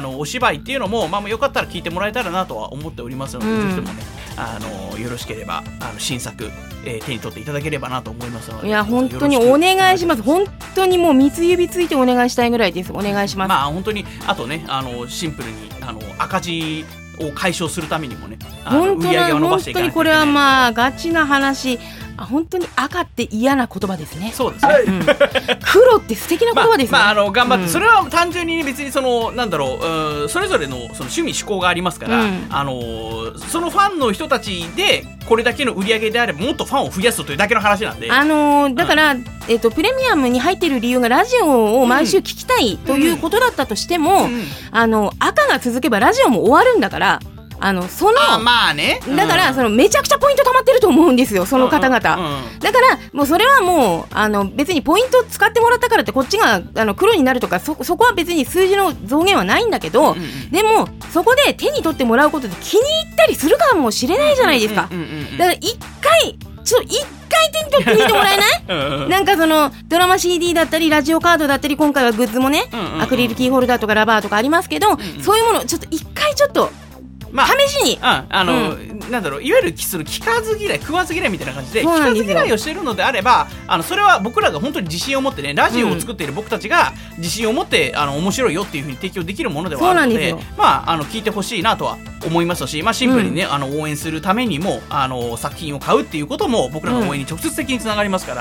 [SPEAKER 2] お芝居っていうのもよかったら聞いてもらえたらなとは思っておりますので、ぜひともね、よろしければ新作、手に取っていただければなと思いますので。
[SPEAKER 1] いや本当にお願いします。本当にもう三つ指ついてお願いしたいぐらいです。お願いします。
[SPEAKER 2] 本当にあとね、シンプルに赤字を解消するためにもね、
[SPEAKER 1] 売り上げを伸ばしていかないといけない。本当にこれはガチな話。本当に赤って嫌な言葉ですね。
[SPEAKER 2] そうですね、
[SPEAKER 1] 黒って素敵な言葉ですね。
[SPEAKER 2] 頑張って、それは単純に別になんだろう、それぞれの趣味嗜好がありますから、そのファンの人たちでこれだけの売り上げであればもっとファンを増やすというだけの話なんで、
[SPEAKER 1] だから、プレミアムに入っている理由がラジオを毎週聞きたいということだったとしても、赤が続けばラジオも終わるんだから、だからめちゃくちゃポイント貯まってると思うんですよ、その方々。だからもうそれはもう別にポイント使ってもらったからってこっちが黒になるとか、そこは別に数字の増減はないんだけど、でもそこで手に取ってもらうことで気に入ったりするかもしれないじゃないですか。だから一回手に取ってみてもらえないなんかドラマ CD だったりラジオカードだったり、今回はグッズもね、アクリルキーホルダーとかラバーとかありますけど、そういうものちょっと一回ちょっと試しに、なんだろう、いわゆる聞かず嫌い食わず嫌いみたいな感じで、聞かず嫌いをしているのであれば、それは僕らが本当に自信を持ってね、ラジオを作っている僕たちが自信を持って面白いよっていうふうに提供できるものではあるので、聞いてほしいなとは思いますし、シンプルにね、応援するためにも作品を買うっていうことも僕らの応援に直接的につながりますから、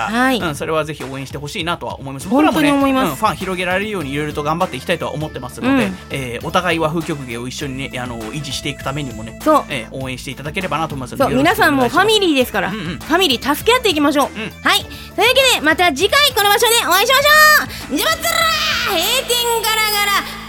[SPEAKER 1] それはぜひ応援してほしいなとは思います。僕らもね、ファン広げられるようにいろいろと頑張っていきたいとは思ってますので、お互い和風曲芸を一緒にね、維持していくためにもね、応援していただければなと思いますので、皆さんもファミリーですから、ファミリー助け合っていきましょう。はい、というわけでまた次回この場所でお会いしましょう。じゃあまつら閉店ガラガラ